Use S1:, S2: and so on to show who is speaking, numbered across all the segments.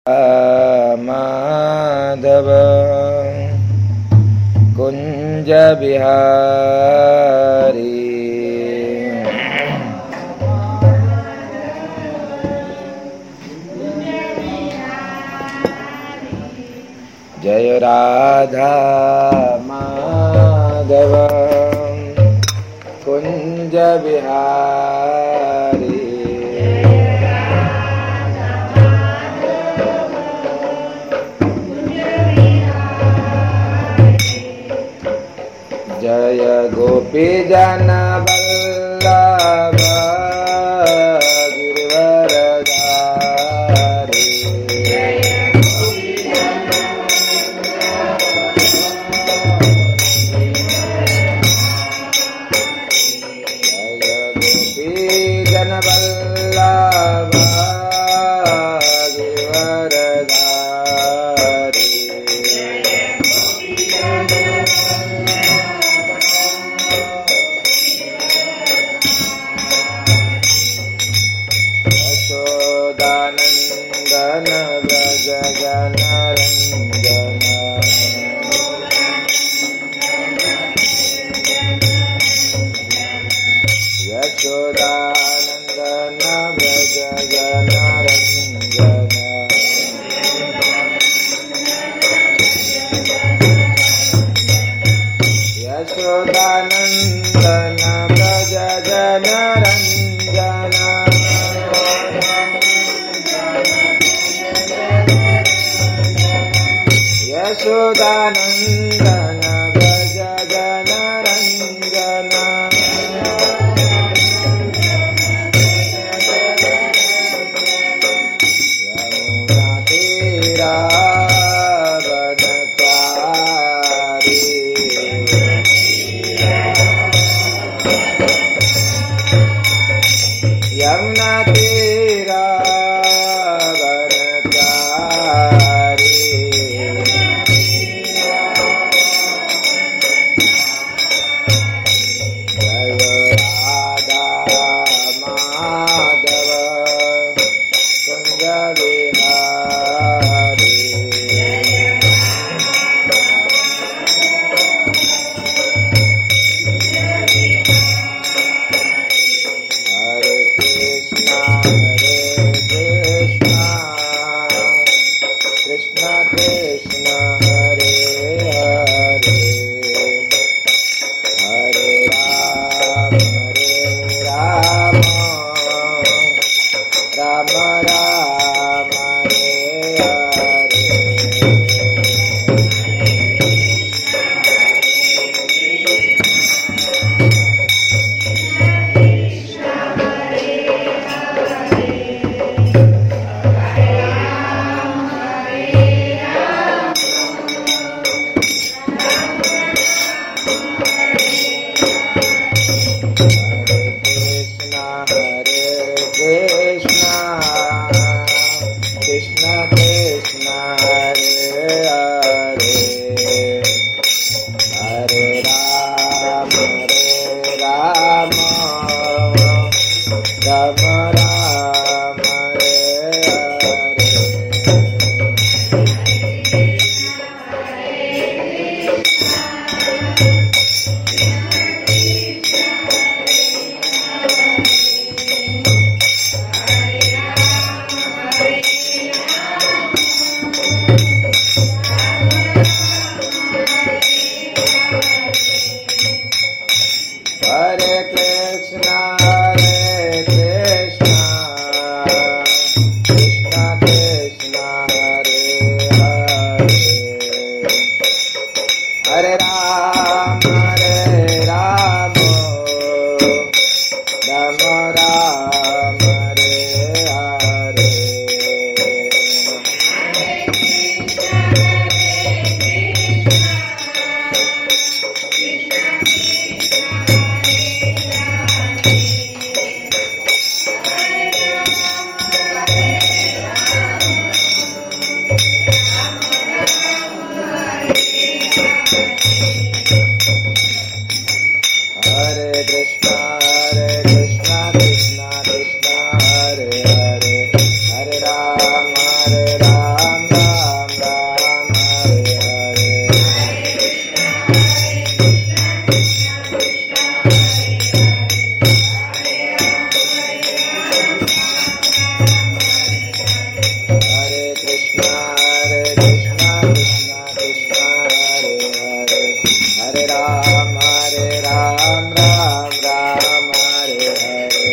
S1: माधव कुंज बिहारी जय राधा माधव कुंज बिहारी जय गोपी जन वल्लभ गिरवरधारी जय गोपी जन वल्लभ गिरवरधारी यशोदानंदन व्रज जनरंजन यशोदानंदन व्रज जनरंजन यशोदानंदन व्रज जनरंजन यशोदानंदन व्रज जनरंजन यमुना तीरा वनचारी यमुना तीरा वनचारी Hare Rama Krishna Krishna Krishna Hare Hare Hare Ram Ram Ram Hare Hare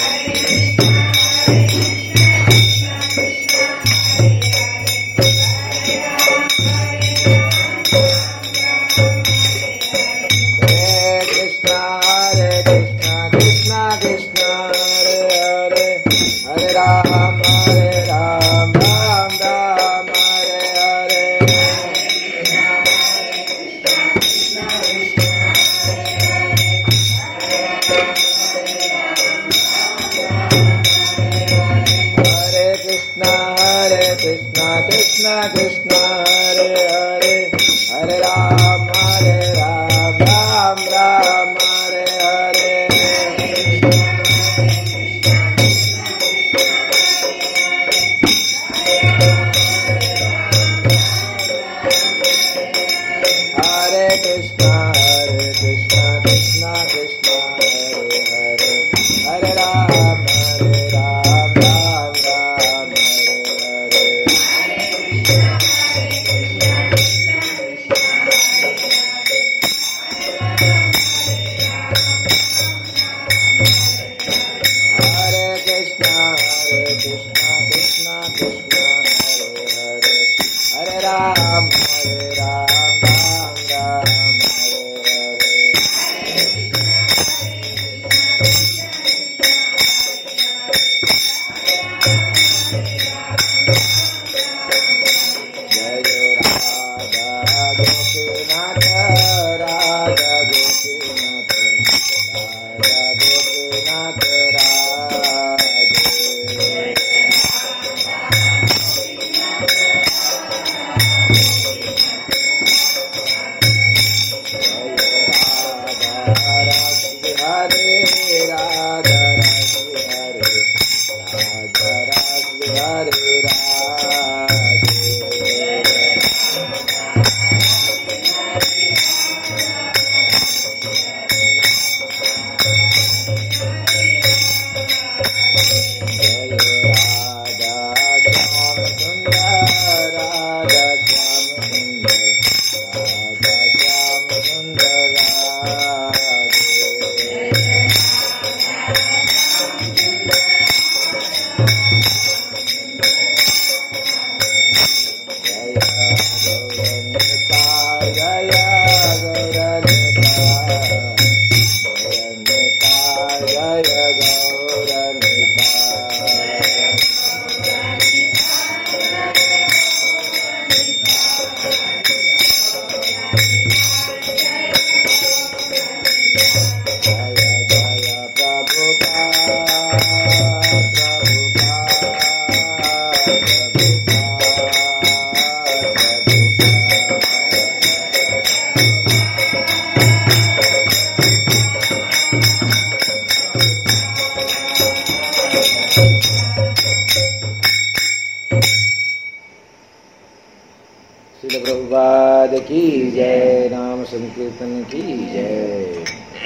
S1: की जय, नाम संकीर्तन की जय।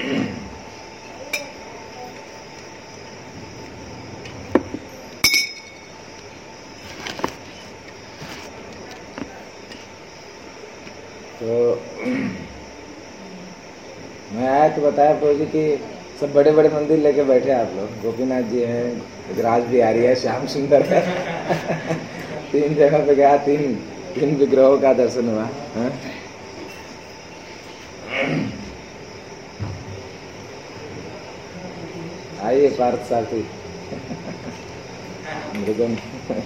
S1: तो मैं आया तो बताया प्रभु जी कि सब बड़े बड़े मंदिर लेके बैठे आप लोग। गोपीनाथ जी हैं, राज बिहारी है, श्याम सुंदर है। 3 जगह पे गया, तीन विग्रहों का दर्शन हुआ। हाँ? आइए पार्थ साथी। मृदंग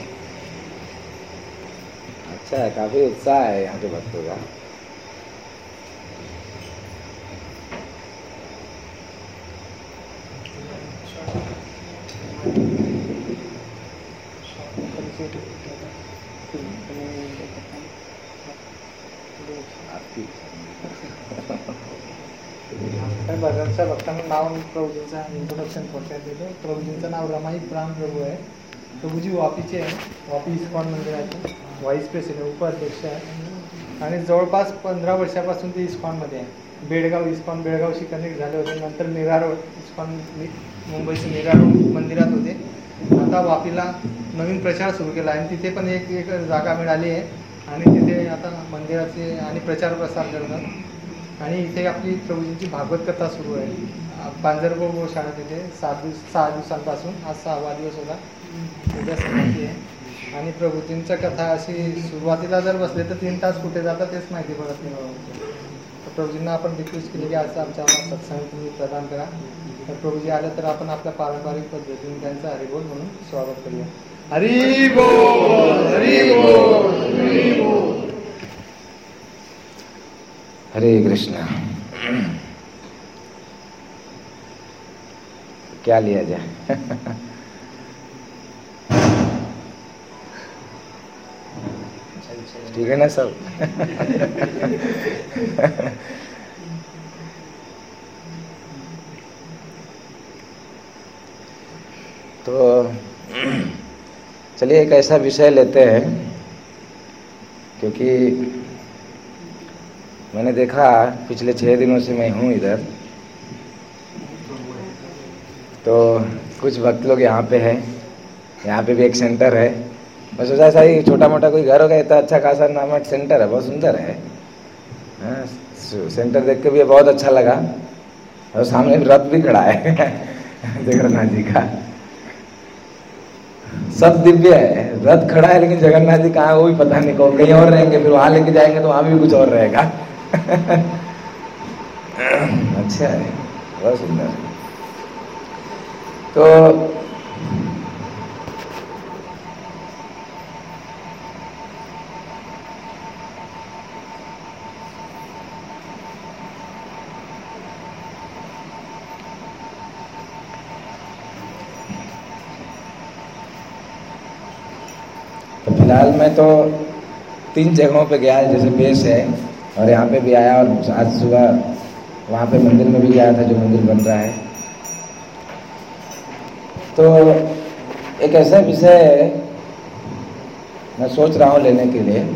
S1: अच्छा है, काफी उत्साह है यहाँ के भक्तों का।
S2: भजनच्या भक्तांना नाव प्रभूजींचं इंट्रोडक्शन थोडक्यात देतो। प्रभूजींचं नाव रमाई प्राण प्रभू आहे। प्रभूजी वापीचे आहे, वापी इस्कॉन मंदिराचे व्हाईस प्रेसिडेंट, उपाध्यक्ष आहे आणि जवळपास 15 वर्षापासून ते इस्कॉनमध्ये आहे। बेळगाव इस्कॉन, बेळगावशी कनेक्ट झाले होते, नंतर मीरा रोड इस्कॉन, मुंबईचे मीरा रोड मंदिरात होते आता वापीला नवीन प्रचार सुरू केला आहे आणि तिथे पण एक एक जागा मिळाली आहे आणि तिथे आता मंदिराचे आणि प्रचार प्रसार करतात आणि इथे आपली प्रभूजींची भागवत कथा सुरू आहे पांजरगाव गोशाळा तिथे 6 दिवसांपासून आज 6वा दिवस होता उद्या समाप्ती आहे आणि प्रभूजींच्या कथा अशी सुरुवातीला जर बसले तर 3 तास कुठे जातात तेच माहिती पडत नाही. तर प्रभूजींना आपण रिक्वेस्ट केली की आज आमच्याला सत्संग तुम्ही प्रदान करा. तर प्रभूजी आले तर आपण आपल्या पारंपरिक पद्धतीने त्यांचं हरिबोल म्हणून स्वागत करूया. हरी बोल हरी बोल हरी बोल.
S1: हरे कृष्णा. क्या लिया जाए? ठीक है ना सब? तो चलिए एक ऐसा विषय लेते हैं, क्योंकि मैंने देखा पिछले 6 दिनों से मैं हूँ इधर, तो कुछ भक्त लोग यहाँ पे है, यहाँ पे भी एक सेंटर है. मैं सोचा ऐसा ही छोटा मोटा कोई घर होगा, इतना अच्छा खासा नामक सेंटर है, बहुत सुंदर है. सेंटर देख के भी बहुत अच्छा लगा. और सामने रथ भी खड़ा है जगन्नाथ जी का. सब दिव्य है, रथ खड़ा है, लेकिन जगन्नाथ जी कहाँ है वो भी पता नहीं. को कहीं और रहेंगे, फिर वहां लेके जाएंगे तो वहां भी कुछ और रहेगा. अच्छा है, बहुत सुंदर. तो फिलहाल मैं तो 3 जगहों पे गया, जैसे बेस है और यहाँ पे भी आया, और आज सुबह वहाँ पे मंदिर में भी गया था जो मंदिर बन रहा है. तो एक ऐसा विषय मैं सोच रहा हूँ लेने के लिए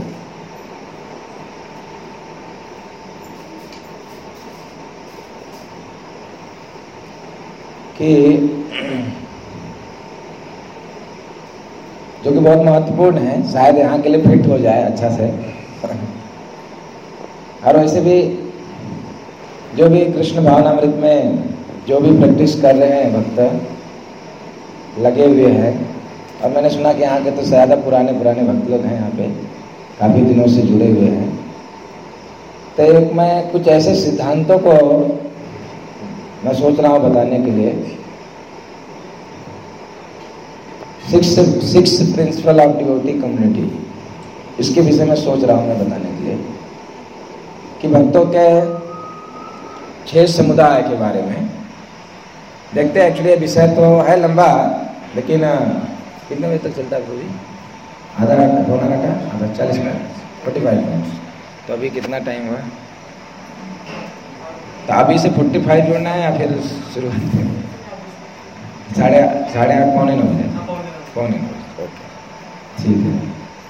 S1: कि जो कि बहुत महत्वपूर्ण है, शायद यहाँ के लिए फिट हो जाए अच्छा से. और वैसे भी जो भी कृष्ण भावनामृत में जो भी प्रैक्टिस कर रहे हैं भक्त लगे हुए हैं, और मैंने सुना कि यहाँ के तो ज़्यादा पुराने भक्त लोग हैं, यहाँ पे काफ़ी दिनों से जुड़े हुए हैं. तो एक मैं कुछ ऐसे सिद्धांतों को मैं सोच रहा हूँ बताने के लिए. 6 प्रिंसिपल ऑफ डिवोटी कम्युनिटी, इसके विषय में सोच रहा हूँ मैं बताने के लिए, कि भक्तों के 6 समुदाय के बारे में देखते हैं. एक्चुअली विषय तो है लंबा, लेकिन कितने बजे तक चलता है पूरी? आधा घंटा, पौना घंटा, आधा 40 मिनट, 45 मिनट. तो अभी कितना टाइम हुआ? तो अभी से 45 जोड़ना है या फिर शुरुआत? 8:30 पौने 9 बजे. पौने 9 बजे, ओके, ठीक है.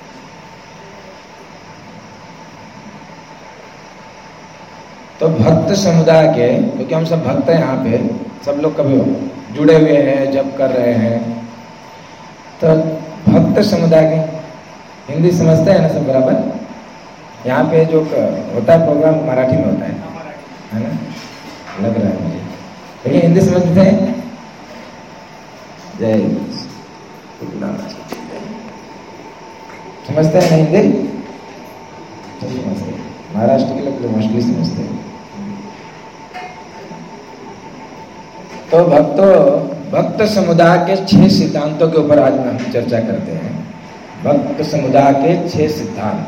S1: तो भक्त समुदाय के, क्योंकि हम सब भक्त हैं यहाँ पे, सब लोग कभी जुड़े हुए हैं, जब कर रहे हैं, तो भक्त समुदाय के हिंदी समझते हैं ना सब बराबर? यहाँ पे जो होता है प्रोग्राम मराठी में होता है ना, लग रहा है मुझे, लेकिन हिंदी समझते हैं? जय समझते हैं ना हिंदी? समझते हैं. महाराष्ट्र के लोग मोस्टली समझते हैं. तो भक्त समुदाय के 6 सिद्धांतों के ऊपर आज हम चर्चा करते हैं. भक्त समुदाय के 6 सिद्धांत.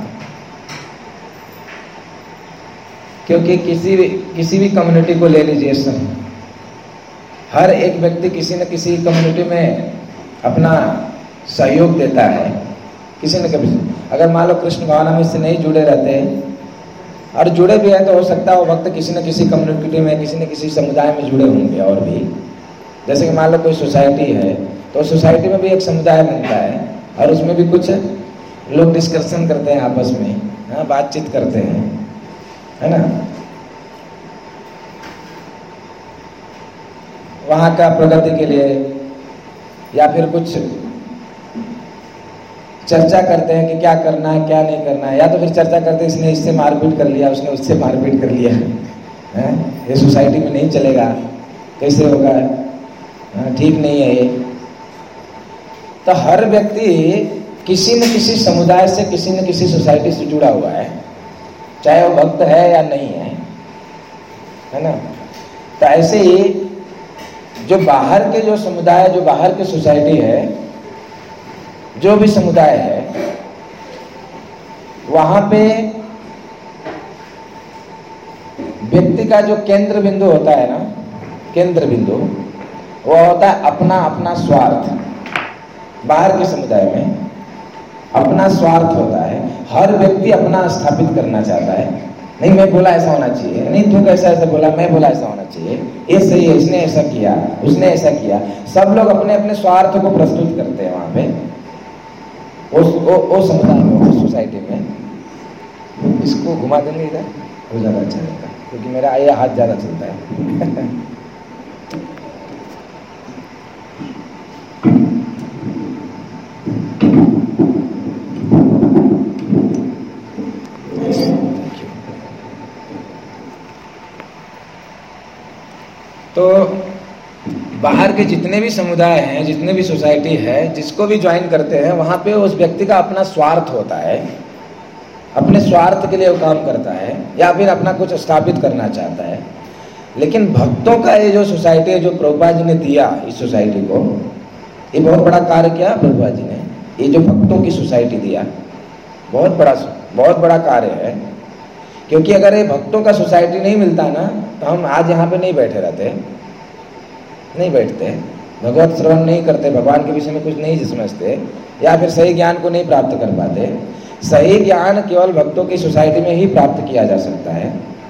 S1: क्योंकि किसी भी कम्युनिटी को ले लीजिए, सब हर एक व्यक्ति किसी न किसी कम्युनिटी में अपना सहयोग देता है, किसी न किसी. अगर मान लो कृष्ण भावना में से नहीं जुड़े रहते और जुड़े भी हैं, तो हो सकता है वो वक्त किसी न किसी कम्युनिटी में, किसी न किसी समुदाय में जुड़े होंगे. और भी जैसे कि मान लो कोई सोसाइटी है, तो सोसाइटी में भी एक समुदाय बनता है, और उसमें भी कुछ लोग डिस्कशन करते हैं आपस में, हाँ, बातचीत करते हैं, है ना. वहाँ का प्रगति के लिए, या फिर कुछ चर्चा करते हैं कि क्या करना है क्या नहीं करना है, या तो फिर चर्चा करते हैं इसने इससे मारपीट कर लिया, उसने उससे मारपीट कर लिया है, ये सोसाइटी में नहीं चलेगा, कैसे होगा, ठीक नहीं है ये। तो हर व्यक्ति किसी न किसी समुदाय से, किसी न किसी सोसाइटी से जुड़ा हुआ है, चाहे वो भक्त है या नहीं है ना। तो ऐसे ही जो बाहर के जो समुदाय, जो बाहर की सोसाइटी है, जो भी समुदाय है, वहां पे व्यक्ति का जो केंद्र बिंदु होता है ना, केंद्र बिंदु वो होता है अपना अपना स्वार्थ। बाहर के समुदाय में अपना स्वार्थ होता है, हर व्यक्ति अपना स्थापित करना चाहता है। नहीं मैं बोला ऐसा होना चाहिए, नहीं तू कैसा ऐसा बोला, मैं बोला ऐसा होना चाहिए, ये सही है, इसने ऐसा किया, उसने ऐसा किया। सब लोग अपने अपने स्वार्थ को प्रस्तुत करते हैं वहां पे, वो समुदाय में, उस सोसाइटी में। इसको घुमा देंगे इधर, वो ज्यादा अच्छा रहता है, क्योंकि मेरा ये हाथ ज्यादा चलता है। तो बाहर के जितने भी समुदाय हैं, जितने भी सोसाइटी है, जिसको भी ज्वाइन करते हैं, वहां पे उस व्यक्ति का अपना स्वार्थ होता है, अपने स्वार्थ के लिए वो काम करता है या फिर अपना कुछ स्थापित करना चाहता है। लेकिन भक्तों का ये जो सोसाइटी है, जो प्रभुपाद जी ने दिया इस सोसाइटी को, ये बहुत बड़ा कार्य किया प्रभुपाद जी ने। ये जो भक्तों की सोसाइटी दिया, बहुत बड़ा कार्य है। क्योंकि अगर ये भक्तों का सोसाइटी नहीं मिलता ना, तो हम आज यहाँ पे नहीं बैठे रहते, नहीं बैठते, भगवत श्रवण नहीं करते, भगवान के विषय में कुछ नहीं समझते, या फिर सही ज्ञान को नहीं प्राप्त कर पाते। सही ज्ञान केवल भक्तों की सोसाइटी में ही प्राप्त किया जा सकता है।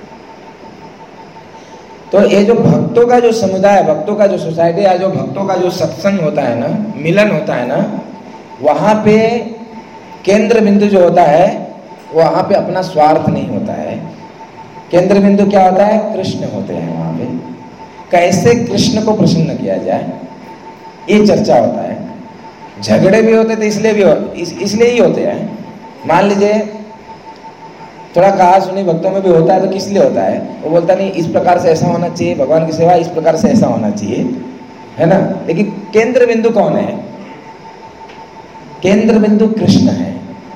S1: तो ये जो भक्तों का जो समुदाय, भक्तों का जो सोसाइटी है, जो भक्तों का जो सत्संग होता है ना, मिलन होता है ना, वहां पे केंद्र बिंदु जो होता है, वहां पे अपना स्वार्थ नहीं होता है। केंद्र बिंदु क्या होता है? कृष्ण होते हैं वहां पे। कैसे कृष्ण को प्रसन्न किया जाए, ये चर्चा होता है। झगड़े भी होते थे इसलिए ही होते हैं। मान लीजिए थोड़ा कहा सुनी भक्तों में भी होता है, तो किस लिए होता है? वो बोलता नहीं इस प्रकार से ऐसा होना चाहिए, भगवान की सेवा इस प्रकार से ऐसा होना चाहिए, है ना। लेकिन केंद्र बिंदु कौन है? केंद्र बिंदु कृष्ण है।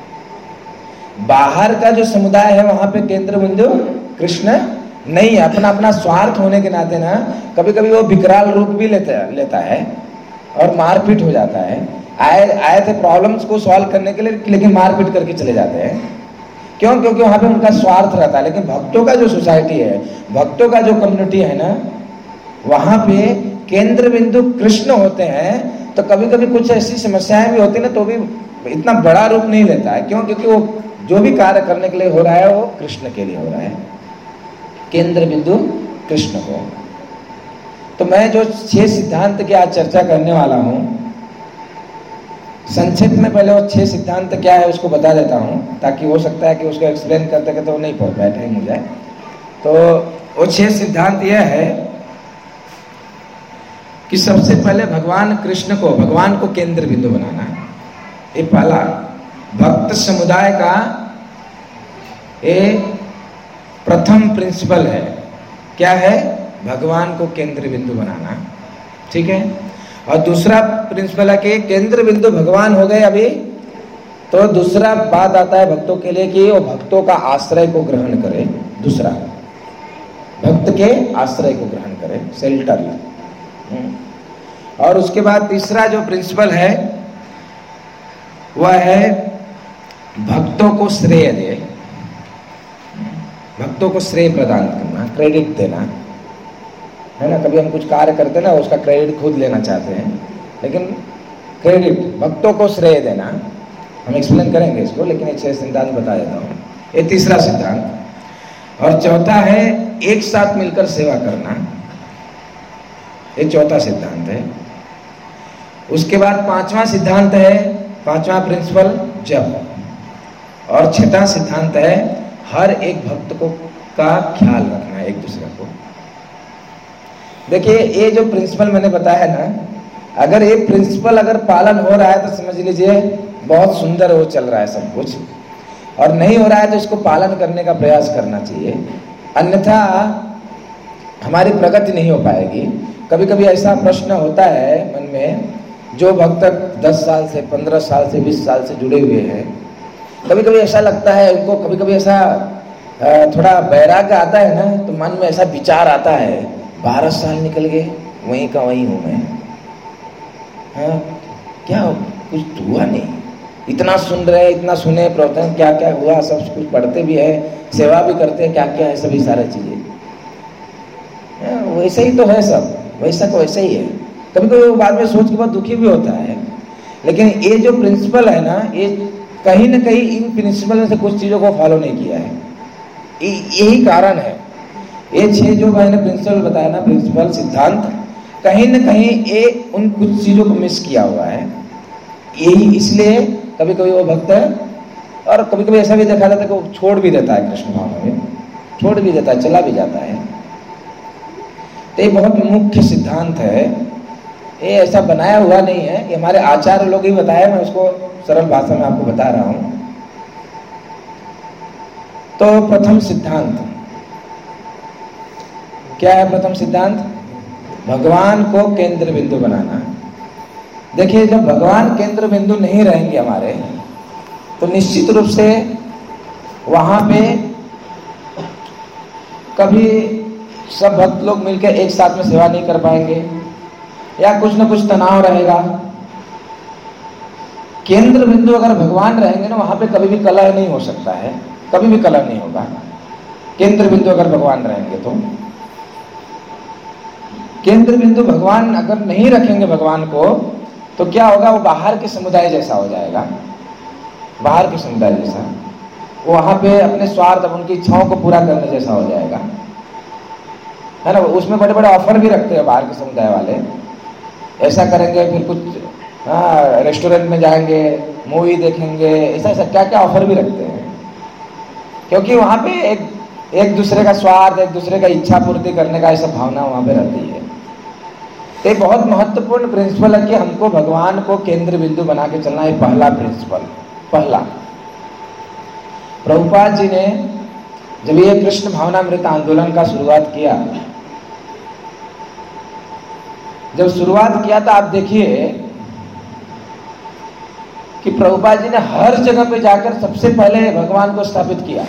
S1: बाहर का जो समुदाय है वहां पे केंद्र बिंदु कृष्ण नहीं है। अपना अपना स्वार्थ होने के नाते ना कभी कभी वो विकराल रूप भी लेता है और मारपीट हो जाता है। आए थे प्रॉब्लम्स को सॉल्व करने के लिए, लेकिन मारपीट करके चले जाते हैं। क्यों? क्योंकि वहां पे उनका स्वार्थ रहता है। लेकिन भक्तों का जो सोसाइटी है, भक्तों का जो कम्युनिटी है ना, वहां पे केंद्र बिंदु कृष्ण होते हैं। तो कभी कभी कुछ ऐसी समस्याएं भी होती ना, तो भी इतना बड़ा रूप नहीं लेता है। क्यों? क्योंकि वो जो भी कार्य करने के लिए हो रहा है वो कृष्ण के लिए हो रहा है, केंद्र बिंदु कृष्ण को। तो मैं जो 6 सिद्धांत की आज चर्चा करने वाला हूं, संक्षिप्त में पहले वो 6 सिद्धांत क्या है उसको बता देता हूं, ताकि हो सकता है कि उसको एक्सप्लेन करते करते वो नहीं पहुंच पाए, टाइम हो जाए। तो वो 6 सिद्धांत यह है कि सबसे पहले भगवान कृष्ण को, भगवान को केंद्र बिंदु बनाना। ये पहला भक्त समुदाय का ये प्रथम प्रिंसिपल है। क्या है? भगवान को केंद्र बिंदु बनाना, ठीक है। और दूसरा प्रिंसिपल है कि केंद्र बिंदु भगवान हो गए अभी, तो दूसरा बात आता है भक्तों के लिए कि वो भक्तों का आश्रय को ग्रहण करे। दूसरा, भक्त के आश्रय को ग्रहण करे, शेल्टर। और उसके बाद तीसरा जो प्रिंसिपल है वह है भक्तों को श्रेय दे, भक्तों को श्रेय प्रदान करना, क्रेडिट देना, है ना। कभी हम कुछ कार्य करते हैं ना, उसका क्रेडिट खुद लेना चाहते हैं, लेकिन क्रेडिट, भक्तों को श्रेय देना। हम एक्सप्लेन करेंगे इसको, लेकिन एक 6 सिद्धांत बता देता हूँ। ये तीसरा सिद्धांत। और चौथा है एक साथ मिलकर सेवा करना, ये चौथा सिद्धांत है। उसके बाद 5वां सिद्धांत है, 5वां प्रिंसिपल जप। और 6वां सिद्धांत है हर एक भक्त को का ख्याल रखना, एक दूसरे को। देखिए ये जो प्रिंसिपल मैंने बताया ना, अगर ये प्रिंसिपल अगर पालन हो रहा है तो समझ लीजिए बहुत सुंदर वो चल रहा है सब कुछ, और नहीं हो रहा है तो इसको पालन करने का प्रयास करना चाहिए, अन्यथा हमारी प्रगति नहीं हो पाएगी। कभी कभी ऐसा प्रश्न होता है मन में, जो भक्त 10 साल से 15 साल से 20 साल से जुड़े हुए हैं, कभी कभी ऐसा लगता है उनको, कभी कभी ऐसा थोड़ा वैराग्य आता है ना, तो मन में ऐसा विचार आता है 12 साल निकल गए, वहीं का वहीं हूँ मैं, हाँ क्या कुछ हुआ नहीं, इतना सुन रहे, इतना सुने प्रवचन, क्या क्या हुआ, सब कुछ पढ़ते भी है, सेवा भी करते हैं, क्या क्या है सभी सारी चीजें, वैसे ही तो है सब, वैसा को वैसे ही है। कभी कभी वो बाद में सोच के बहुत दुखी भी होता है, लेकिन ये जो प्रिंसिपल है ना, ये कहीं ना कहीं इन प्रिंसिपल में से कुछ चीजों को फॉलो नहीं किया है, यही कारण है। ये 6 जो मैंने प्रिंसिपल बताया ना, प्रिंसिपल सिद्धांत, कहीं ना कहीं ये उन कुछ चीजों को मिस किया हुआ है, यही इसलिए कभी कभी वो भक्त है, और कभी कभी ऐसा भी देखा जाता है कि वो छोड़ भी देता है, कृष्ण भावना में छोड़ भी देता है, चला भी जाता है। तो ये बहुत मुख्य सिद्धांत है, ये ऐसा बनाया हुआ नहीं है, ये हमारे आचार्य लोग ही बताया, मैं उसको सरल भाषा में आपको बता रहा हूं। तो प्रथम सिद्धांत क्या है? प्रथम सिद्धांत भगवान को केंद्र बिंदु बनाना। देखिए, जब भगवान केंद्र बिंदु नहीं रहेंगे हमारे, तो निश्चित रूप से वहां पे कभी सब भक्त लोग मिलकर एक साथ में सेवा नहीं कर पाएंगे, या कुछ ना कुछ तनाव रहेगा। केंद्र बिंदु अगर भगवान रहेंगे ना, वहां पे कभी भी कलह नहीं हो सकता है, कभी भी कलह नहीं होगा। केंद्र बिंदु अगर भगवान रहेंगे तो, केंद्र बिंदु भगवान अगर नहीं रखेंगे भगवान को, तो क्या होगा? वो बाहर के समुदाय जैसा हो जाएगा, बाहर के समुदाय जैसा। वो वहां पे अपने स्वार्थ, उनकी इच्छाओं को पूरा करने जैसा हो जाएगा, है ना। उसमें बड़े बड़े ऑफर भी रखते हैं बाहर के समुदाय वाले, ऐसा करेंगे, फिर कुछ रेस्टोरेंट में जाएंगे, मूवी देखेंगे, ऐसा ऐसा क्या क्या ऑफर भी रखते हैं, क्योंकि वहां पे एक दूसरे का स्वार्थ, एक दूसरे का इच्छा पूर्ति करने का ऐसा भावना वहां पे रहती है। तो बहुत महत्वपूर्ण प्रिंसिपल है कि हमको भगवान को केंद्र बिंदु बना के चलना है। पहला प्रिंसिपल, पहला। प्रभुपाद जी ने जब ये कृष्ण भावनामृत आंदोलन का शुरुआत किया, जब शुरुआत किया था, आप देखिए कि प्रभुपाद जी ने हर जगह पे जाकर सबसे पहले भगवान को स्थापित किया।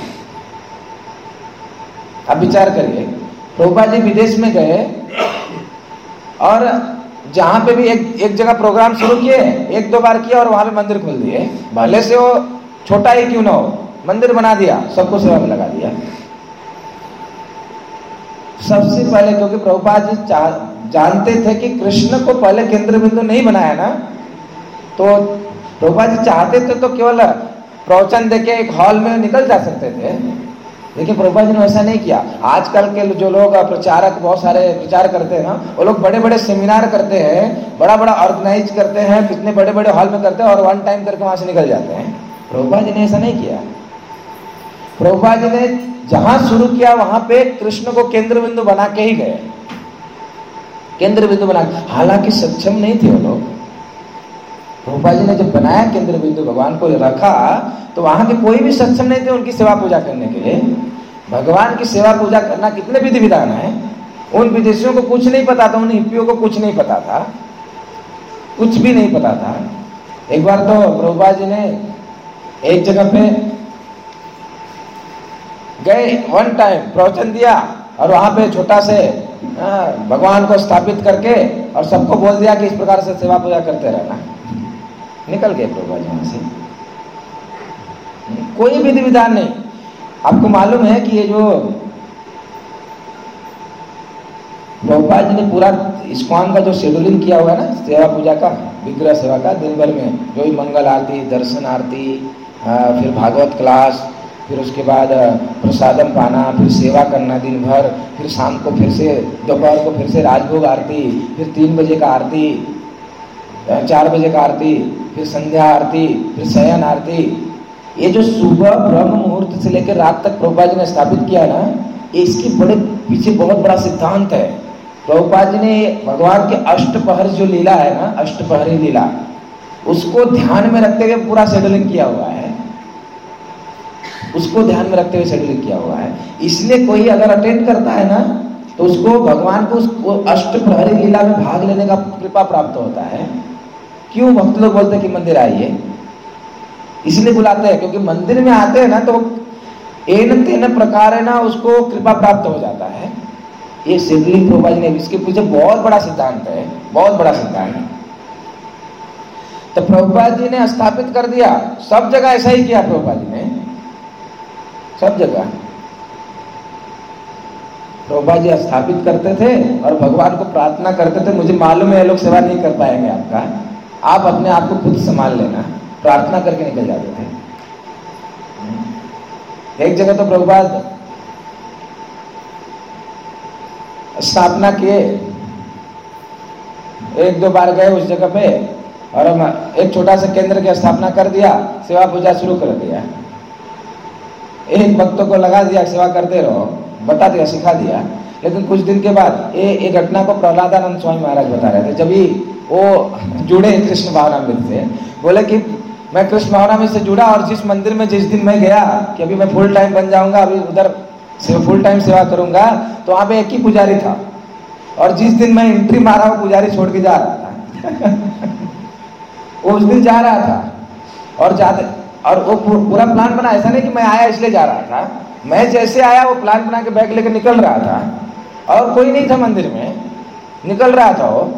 S1: आप विचार करिए, प्रभुपाद जी विदेश में गए और जहां पे भी एक जगह प्रोग्राम शुरू किए, 1-2 बार किया और वहां पे मंदिर खोल दिए, भले से वो छोटा ही क्यों ना हो, मंदिर बना दिया, सबको सेवा में लगा दिया। सबसे पहले, क्योंकि प्रभुपाद जी जानते थे कि कृष्ण को पहले केंद्र बिंदु नहीं बनाया ना, तो प्रभुपाद जी चाहते थे तो केवल प्रवचन देके एक हॉल में निकल जा सकते थे, लेकिन प्रभुपाद जी ने ऐसा नहीं किया। आजकल के जो लोग प्रचारक बहुत सारे प्रचार करते हैं ना, वो लोग बड़े बड़े सेमिनार करते हैं, बड़ा बड़ा ऑर्गेनाइज करते हैं, कितने बड़े बड़े हॉल में करते हैं और वन टाइम करके वहां से निकल जाते हैं। प्रभुपाद जी ने ऐसा नहीं किया। प्रभुपाद जी ने जहां शुरू किया वहां पे कृष्ण को केंद्र बिंदु बना के ही गए, केंद्र बिंदु बना। हालांकि सक्षम नहीं थे वो लोग। प्रभुपाद जी ने जब बनाया केंद्र बिंदु, भगवान को रखा, तो वहां के कोई भी सक्षम नहीं थे उनकी सेवा पूजा करने के लिए। भगवान की सेवा पूजा करना कितने विधि विधान है, उन विदेशियों को कुछ नहीं पता था, उन हिप्पियों को कुछ नहीं पता था, कुछ भी नहीं पता था। एक बार तो प्रभुपाद जी ने एक जगह पे गए, वन टाइम प्रवचन दिया और वहां पे छोटा से भगवान को स्थापित करके और सबको बोल दिया कि इस प्रकार से सेवा पूजा करते रहना। निकल गए प्रभुपाद जी वहां से, कोई विधि विधान नहीं। आपको मालूम है कि ये जो प्रभुपाद जी ने पूरा इस्कॉन का जो शेड्यूलिंग किया हुआ है ना, सेवा पूजा का, विग्रह सेवा का, दिन भर में जो भी मंगल आरती, दर्शन आरती, फिर भागवत क्लास, फिर उसके बाद प्रसादम पाना, फिर सेवा करना दिन भर, फिर शाम को फिर से, दोपहर को फिर से राजभोग आरती, फिर 3 बजे का आरती, 4 बजे का आरती, फिर संध्या आरती, फिर शयन आरती। ये जो सुबह ब्रह्म मुहूर्त से लेकर रात तक प्रभुपाद जी ने स्थापित किया ना, इसके बड़े पीछे बहुत बड़ा सिद्धांत है। प्रभुपाद जी ने भगवान के अष्टपहर जो लीला है ना, अष्टपहरी लीला, उसको ध्यान में रखते हुए पूरा शेड्यूलिंग किया हुआ है, उसको ध्यान में रखते हुए शेड्यूलिंग किया हुआ है। इसलिए कोई अगर अटेंड करता है ना तो उसको भगवान को उसको अष्टप्रहरी लीला में भाग लेने का कृपा प्राप्त होता है। क्यों भक्त लोग बोलते हैं कि मंदिर आइए, इसलिए बुलाते हैं क्योंकि मंदिर में आते हैं ना तो एन तेन प्रकार है ना उसको कृपा प्राप्त हो जाता है। ये शिवलिंग प्रभुपाद जी ने, इसके पीछे बहुत बड़ा सिद्धांत है, बहुत बड़ा सिद्धांत है। तो प्रभुपाद जी ने स्थापित कर दिया, सब जगह ऐसा ही किया प्रभुपाद जी ने, सब जगह प्रभुपाद जी स्थापित करते थे और भगवान को प्रार्थना करते थे, मुझे मालूम है ये लोग सेवा नहीं कर पाएंगे आपका, आप अपने आप को खुद संभाल लेना, प्रार्थना करके निकल जाते थे। एक जगह तो प्रभुपाद स्थापना किए, एक दो बार गए उस जगह पे और हम एक छोटा सा केंद्र की स्थापना कर दिया, सेवा पूजा शुरू कर दिया। एक भक्तों को लगा दिया सेवा करते रहो, बता दिया, सिखा दिया। लेकिन कुछ दिन के बाद ये घटना को प्रहलादानंद स्वामी महाराज बता रहे थे, जब ही वो जुड़े कृष्ण भावनामृत से, बोले कि मैं कृष्ण भावनामृत से जुड़ा और जिस मंदिर में जिस दिन मैं गया कि अभी मैं फुल टाइम बन जाऊंगा, अभी उधर फुल टाइम सेवा करूंगा, तो वहां पे एक ही पुजारी था और जिस दिन मैं एंट्री मारा वो पुजारी छोड़ के जा रहा था वो उस दिन जा रहा था और जाते, और वो पूरा प्लान बना, ऐसा नहीं कि मैं आया इसलिए जा रहा था, मैं जैसे आया वो प्लान बना के बैग लेकर निकल रहा था और कोई नहीं था मंदिर में, निकल रहा था वो।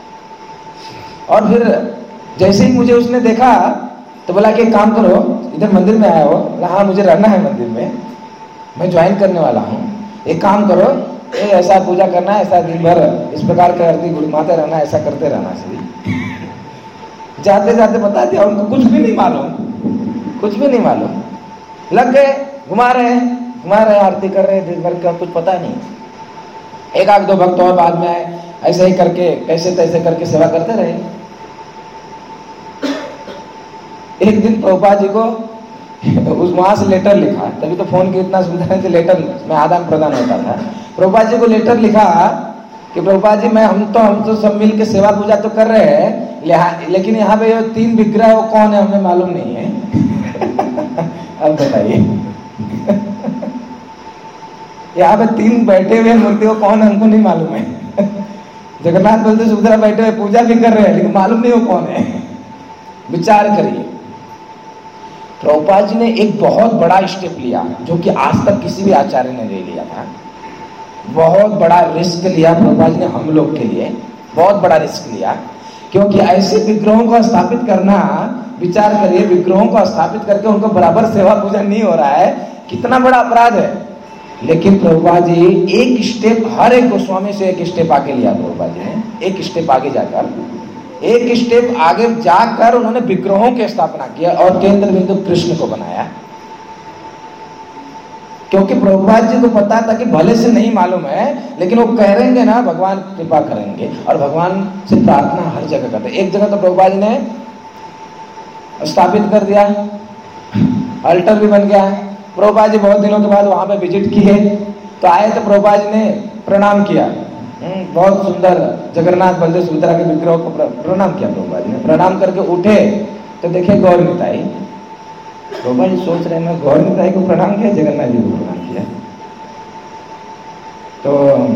S1: और फिर जैसे ही मुझे उसने देखा तो बोला कि एक काम करो, इधर मंदिर में आया हो, बोला हाँ मुझे रहना है मंदिर में, मैं ज्वाइन करने वाला हूँ, एक काम करो ऐसा पूजा करना है, ऐसा दिन भर इस प्रकार के आरती गुड़माते रहना, ऐसा करते रहना सही। जाते जाते बता दिया, उनको कुछ भी नहीं मालूम, कुछ भी नहीं मालूम, लग गए, घुमा रहे हैं आरती कर रहे हैं दिन भर का, कुछ पता नहीं। एक आध दो भक्त और बाद में आए, ऐसे ही करके कैसे तैसे करके सेवा करते रहे। एक दिन प्रभुपाद जी को उस वहां से लेटर लिखा, तभी तो फोन की इतना सुविधा नहीं थी, लेटर में आदान प्रदान होता था। प्रभुपाद जी को लेटर लिखा कि प्रभुपाद जी हम तो सब मिल के सेवा पूजा तो कर रहे हैं, लेकिन यहाँ पे 3 विग्रह वो कौन है हमें मालूम नहीं है अब बताइए यहाँ पे 3 बैठे हुए मूर्ति वो कौन है हमको नहीं मालूम है जगन्नाथ बलदेव सुभद्रा बैठे हुए पूजा भी कर रहे हैं लेकिन मालूम नहीं वो कौन है। विचार करिए, प्रभुपाद जी ने एक बहुत बड़ा स्टेप लिया जो कि आज तक किसी भी आचार्य ने नहीं लिया था। बहुत बड़ा रिस्क लिया प्रभुपाद जी ने हम लोग के लिए, बहुत बड़ा रिस्क लिया, क्योंकि ऐसे विग्रहों को स्थापित करना, विचार करिए विग्रहों को स्थापित करके उनको बराबर सेवा पूजा नहीं हो रहा है, कितना बड़ा अपराध है। लेकिन प्रभुपाद जी एक स्टेप, हर एक गोस्वामी से एक स्टेप आगे लिया प्रभुपाद जी ने, एक स्टेप आगे जाकर उन्होंने विग्रहों की स्थापना किया और केंद्र बिंदु कृष्ण को बनाया। क्योंकि प्रभुपाद जी को पता था कि भले से नहीं मालूम है, लेकिन वो कहेंगे ना भगवान कृपा करेंगे, और भगवान से प्रार्थना हर जगह करते। एक जगह तो प्रभुपाद जी ने स्थापित कर दिया, अल्टर भी बन गया। प्रभुपाद जी बहुत दिनों के बाद वहां पे विजिट किए, तो आए तो प्रभुपाद जी ने प्रणाम किया, बहुत सुंदर जगन्नाथ बलदेव सुभद्रा के विग्रह को प्रणाम किया। प्रभुपाद जी ने प्रणाम करके उठे तो देखे गौर निताई। प्रभुपाद जी सोच रहे हैं गौर निताई को प्रणाम किया, जगन्नाथ जी को प्रणाम किया। तो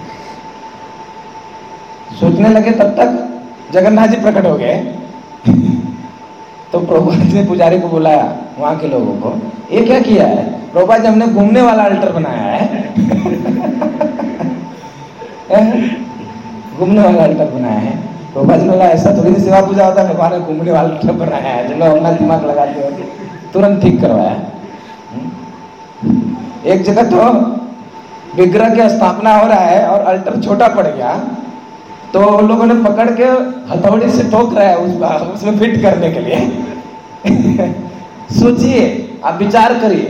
S1: सोचने लगे, तब तक जगन्नाथ जी प्रकट हो गए। तो प्रभुपाद जी ने पुजारी को बुलाया, वहां के लोगों को, ये क्या किया है? प्रभुपाद जी हमने घूमने वाला अल्टर बनाया है घूमने वाला अल्टर बनाया है। प्रभुपाद जी ने बोला ऐसा थोड़ी सी सेवा पूजा होता है, भगवान ने घूमने वाला अल्टर बनाया है, जो लोग अपना दिमाग लगाते हो तुरंत ठीक करवाया। एक जगह तो विग्रह की स्थापना हो रहा है और अल्टर छोटा पड़ गया, तो लोगों ने पकड़ के हथौड़ी से ठोक रहा है उसमें फिट करने के लिए सोचिए, आप विचार करिए।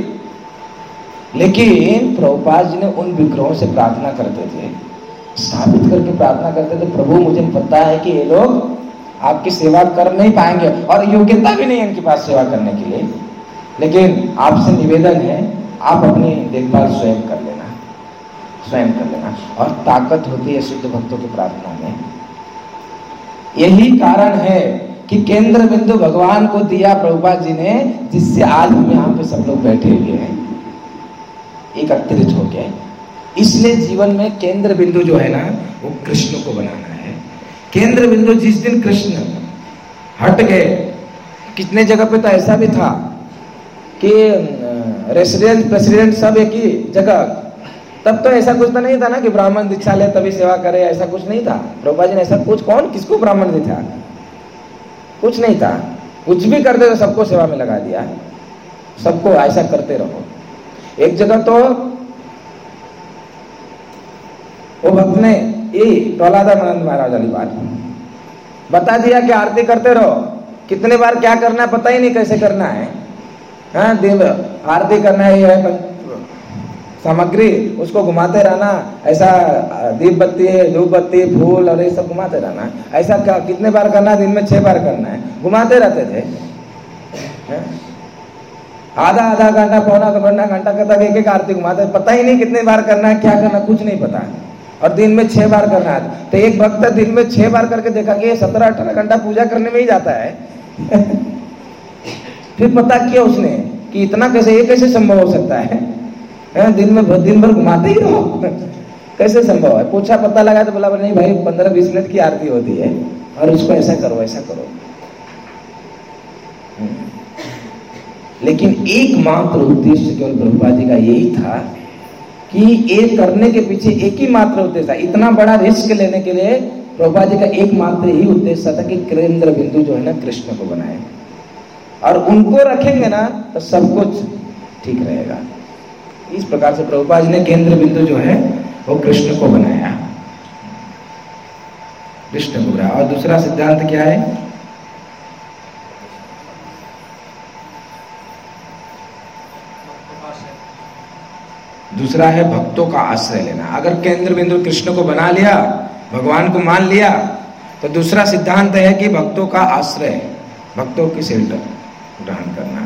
S1: लेकिन प्रभुपाद जी ने उन विग्रहों से प्रार्थना करते थे, स्थापित करके प्रार्थना करते थे, प्रभु मुझे पता है कि ये लोग आपकी सेवा कर नहीं पाएंगे और योग्यता भी नहीं है इनके पास सेवा करने के लिए, लेकिन आपसे निवेदन है आप अपनी देखभाल स्वयं कर लेना, स्वयं कर लेना। और ताकत होती है शुद्ध भक्तों की प्रार्थना में। यही कारण है कि केंद्र बिंदु भगवान को दिया प्रभुपाद जी ने, जिससे आज हम यहाँ पे सब लोग बैठे हुए हैं एकत्रित होके। इसलिए जीवन में केंद्र बिंदु जो है ना, वो कृष्ण को बनाना है। केंद्र बिंदु जिस दिन कृष्ण हट गए, कितने जगह पे तो ऐसा भी था कि रेसिडेंट प्रेसिडेंट सब एक ही जगह, तब तो ऐसा कुछ तो नहीं था ना कि ब्राह्मण दीक्षा ले तभी सेवा करे, ऐसा कुछ नहीं था। प्रभुपाद जी ने ऐसा कुछ, कौन किसको ब्राह्मण दीक्षा, कुछ नहीं था। कुछ भी करते तो सबको सेवा में लगा दिया, सबको ऐसा करते रहो। एक जगह तो वो भक्त ने ये प्रहलादानंद महाराज वाली बात बता दिया कि आरती करते रहो, कितने बार क्या करना है पता ही नहीं कैसे करना है। हाँ, दिन आरती करना है, सामग्री उसको घुमाते रहना, ऐसा दीप बत्ती धूप बत्ती फूल और ये सब घुमाते रहना, ऐसा कितने बार करना है, दिन में 6 बार करना है, घुमाते रहते थे। आधा आधा घंटा पौना घंटा तक एक एक आरती घुमाते, पता ही नहीं कितने बार करना है, क्या करना, कुछ नहीं पता, और दिन में 6 बार करना है। तो एक भक्त दिन में 6 बार करके देखा कि 17-18 घंटा पूजा करने में ही जाता है। फिर पता किया उसने कि इतना कैसे, ये कैसे संभव हो सकता है, दिन भर घुमाते ही रहो, कैसे संभव है। पूछा, पता लगा तो बोला नहीं भाई 15-20 मिनट की आरती होती है और उसको ऐसा करो ऐसा करो। लेकिन एकमात्र उद्देश्य केवल प्रभुपाद जी का यही था कि ये करने के पीछे एक ही मात्र उद्देश्य था। इतना बड़ा रिस्क लेने के लिए प्रभुपाद जी का एकमात्र यही उद्देश्य था कि केंद्र बिंदु जो है ना कृष्ण को बनाए, और उनको रखेंगे ना तो सब कुछ ठीक रहेगा। इस प्रकार से प्रभुपाद जी ने केंद्र बिंदु जो है वो कृष्ण को बनाया, कृष्ण को बनाया। और दूसरा सिद्धांत क्या है, दूसरा है भक्तों का आश्रय लेना। अगर केंद्र बिंदु कृष्ण को बना लिया, भगवान को मान लिया, तो दूसरा सिद्धांत है कि भक्तों का आश्रय, भक्तों की शेल्टर ग्रहण करना।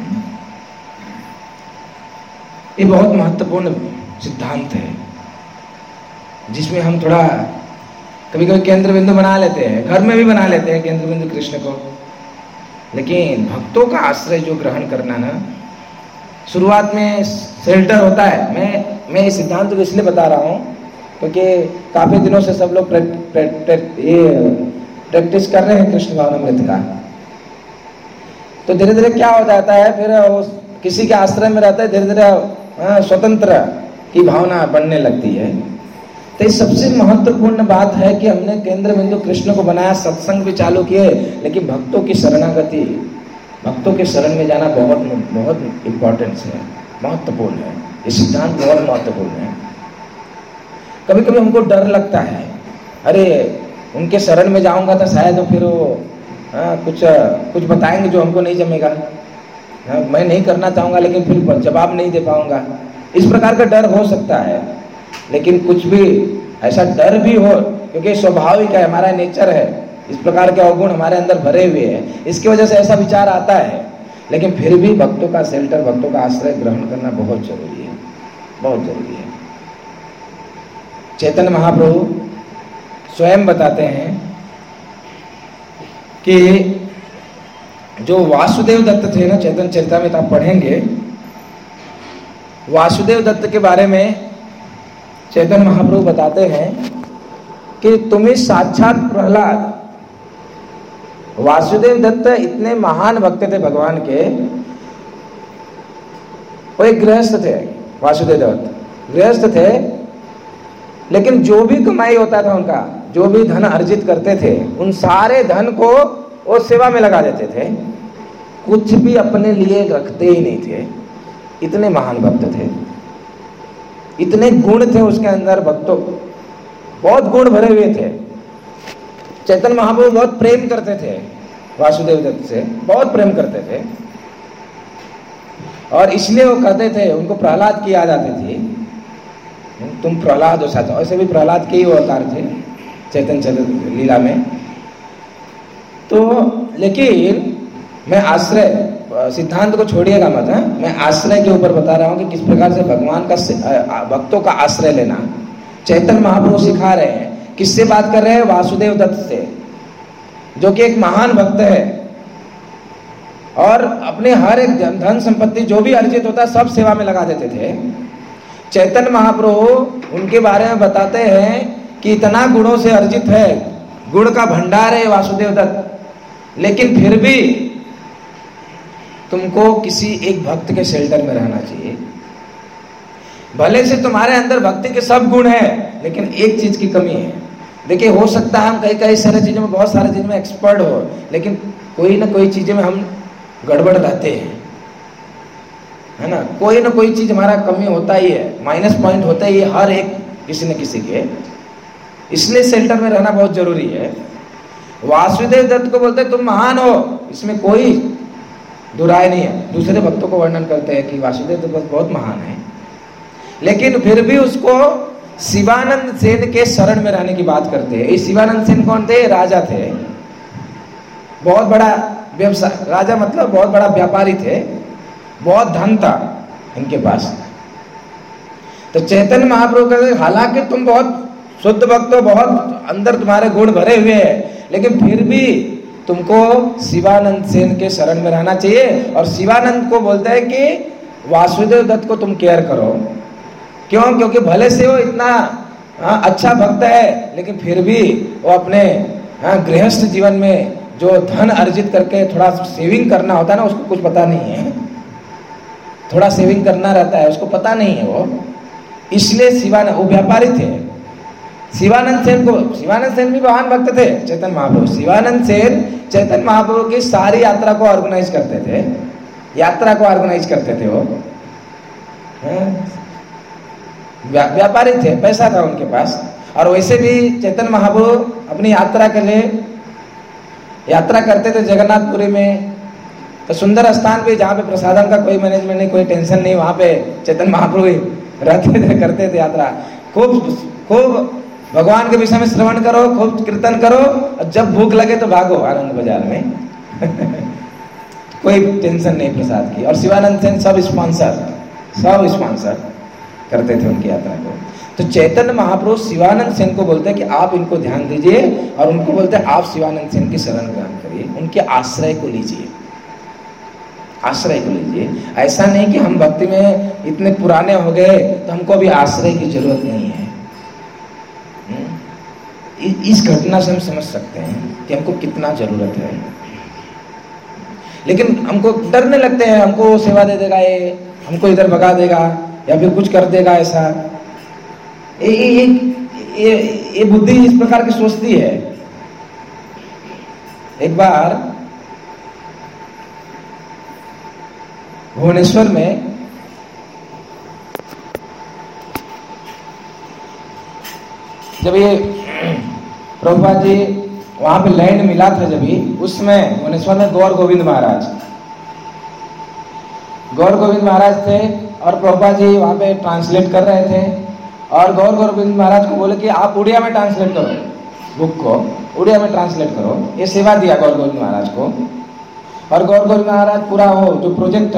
S1: ये बहुत महत्वपूर्ण सिद्धांत है, जिसमें हम थोड़ा कभी कभी केंद्र बिंदु बना लेते हैं, घर में भी बना लेते हैं केंद्र बिंदु कृष्ण को, लेकिन भक्तों का आश्रय जो ग्रहण करना ना, शुरुआत में शेल्टर होता है। मैं इस सिद्धांत को इसलिए बता रहा हूँ क्योंकि काफी दिनों से सब लोग प्रैक्टिस कर रहे हैं कृष्ण भावनामृत का। तो धीरे धीरे क्या हो जाता है, फिर वो किसी के आश्रय में रहता है, धीरे धीरे स्वतंत्र की भावना बनने लगती है। तो ये सबसे महत्वपूर्ण बात है कि हमने केंद्र बिंदु कृष्ण को बनाया, सत्संग भी चालू किए, लेकिन भक्तों की शरणागति, भक्तों के शरण में जाना बहुत बहुत इंपॉर्टेंस है, महत्वपूर्ण है। ये सिद्धांत बहुत महत्वपूर्ण है। कभी कभी हमको डर लगता है, अरे उनके शरण में जाऊंगा तो शायद फिर वो कुछ बताएंगे जो हमको नहीं जमेगा, मैं नहीं करना चाहूंगा लेकिन फिर जवाब नहीं दे पाऊंगा, इस प्रकार का डर हो सकता है। लेकिन कुछ भी ऐसा डर भी हो, क्योंकि स्वाभाविक है, हमारा नेचर है, इस प्रकार के अवगुण हमारे अंदर भरे हुए हैं, इसकी वजह से ऐसा विचार आता है। लेकिन फिर भी भक्तों का शेल्टर, भक्तों का आश्रय ग्रहण करना बहुत जरूरी है, बहुत जरूरी है। चैतन्य महाप्रभु स्वयं बताते हैं कि जो वासुदेव दत्त थे ना, चैतन्य चरितामृत आप पढ़ेंगे, वासुदेव दत्त के बारे में चैतन्य महाप्रभु बताते हैं कि तुम्हें साक्षात प्रहलाद, वासुदेव दत्त इतने महान भक्त थे भगवान के, वो एक गृहस्थ थे, वासुदेव दत्त गृहस्थ थे, लेकिन जो भी कमाई होता था उनका, जो भी धन अर्जित करते थे, उन सारे धन को वो सेवा में लगा देते थे, कुछ भी अपने लिए रखते ही नहीं थे। इतने महान भक्त थे, इतने गुण थे उसके अंदर, भक्तों बहुत गुण भरे हुए थे। चैतन्य महाप्रभु बहुत प्रेम करते थे वासुदेव दत्त से, बहुत प्रेम करते थे, और इसलिए वो कहते थे, उनको प्रहलाद की याद आती थी, तुम प्रहलाद हो साथ। ऐसे भी प्रहलाद के ही अवतार थे चैतन्य लीला में। तो लेकिन मैं आश्रय सिद्धांत को छोड़िएगा मत, मैं आश्रय के ऊपर बता रहा हूं कि किस प्रकार से भगवान का, भक्तों का आश्रय लेना चैतन्य महाप्रभु सिखा रहे हैं। किससे बात कर रहे हैं? वासुदेव दत्त से। जो कि एक महान भक्त है, और अपने हर एक धन संपत्ति जो भी अर्जित होता सब सेवा में लगा देते थे। चैतन्य महाप्रभु उनके बारे में बताते हैं कि इतना गुणों से अर्जित है, गुण का भंडार है वासुदेव दत्त, लेकिन फिर भी तुमको किसी एक भक्त के शेल्टर में रहना चाहिए। भले से तुम्हारे अंदर भक्ति के सब गुण हैं, लेकिन एक चीज की कमी है। देखिए, हो सकता है हम कई सारी चीजों में, बहुत सारी चीजों में एक्सपर्ट हो, लेकिन कोई ना कोई चीजें में हम गड़बड़ रहते हैं, है ना। कोई ना कोई चीज हमारा कमी होता ही है, माइनस पॉइंट होता ही है हर एक किसी न किसी के। इसलिए शेल्टर में रहना बहुत जरूरी है। वासुदेव दत्त को बोलते तुम महान हो, इसमें कोई दुराय नहीं है। दूसरे भक्तों को वर्णन करते हैं कि वासुदेव दत्त बहुत महान है, लेकिन फिर भी उसको शिवानंद सेन के शरण में रहने की बात करते हैं। ये शिवानंद सेन कौन थे? राजा थे, बहुत बड़ा व्यवसाय, राजा मतलब बहुत बड़ा व्यापारी थे, बहुत धन था इनके पास। तो चैतन्य महाप्रभु कहते हालांकि तुम बहुत शुद्ध भक्त हो, बहुत अंदर तुम्हारे गुण भरे हुए हैं, लेकिन फिर भी तुमको शिवानंद सेन के शरण में रहना चाहिए। और शिवानंद को बोलते हैं कि वासुदेव दत्त को तुम केयर करो। क्यों? क्योंकि भले से वो इतना अच्छा भक्त है, लेकिन फिर भी वो अपने गृहस्थ जीवन में जो धन अर्जित करके थोड़ा सेविंग करना होता है ना, उसको कुछ पता नहीं है। थोड़ा सेविंग करना रहता है, उसको पता नहीं है वो। इसलिए शिवानंद, वो व्यापारी थे। शिवानंद सेन भी महान भक्त थे चैतन्य महाप्रभु। शिवानंद सेन चैतन्य महाप्रभु की सारी यात्रा को ऑर्गेनाइज करते थे वो। व्यापारी थे, पैसा था उनके पास। और वैसे भी चैतन्य महाप्रभु अपनी यात्रा के लिए यात्रा करते थे जगन्नाथपुरी में। तो सुंदर स्थान भी, जहाँ पे प्रसादम का कोई मैनेजमेंट नहीं, कोई टेंशन नहीं, वहाँ पे चैतन्य महाप्रभु रहते थे, करते थे यात्रा। खूब भगवान के विषय में श्रवण करो, खूब कीर्तन करो, और जब भूख लगे तो भागो आनंद बाजार में। कोई टेंशन नहीं प्रसाद की। और शिवानंद सेन सब स्पॉन्सर करते थे उनकी यात्रा को। तो चैतन्य महाप्रभु शिवानंद सेन को बोलते हैं कि आप इनको ध्यान दीजिए, और उनको बोलते हैं आप शिवानंद सेन की शरण ग्रहण करिए, उनके आश्रय को लीजिए। ऐसा नहीं कि हम भक्ति में इतने पुराने हो गए तो हमको भी आश्रय की जरूरत नहीं है। इस घटना से हम समझ सकते हैं कि हमको कितना जरूरत है। लेकिन हमको डरने लगते हैं, हमको सेवा दे देगा ये, हमको इधर भगा देगा, या फिर कुछ कर देगा ऐसा। ये बुद्धि इस प्रकार की सोचती है। एक बार भुवनेश्वर में जब ये प्रभुपाद जी वहां पे लैंड मिला था, जब ही उसमें भुवनेश्वर में गौर गोविंद महाराज थे, और प्रभुपाद जी वहां पे ट्रांसलेट कर रहे थे। और गौर गोविंद महाराज को बोले कि आप उड़िया में ट्रांसलेट करो, बुक को उड़िया में ट्रांसलेट करो। ये सेवा दिया गौर गोविंद महाराज को। और गौर गोविंद महाराज पूरा वो जो प्रोजेक्ट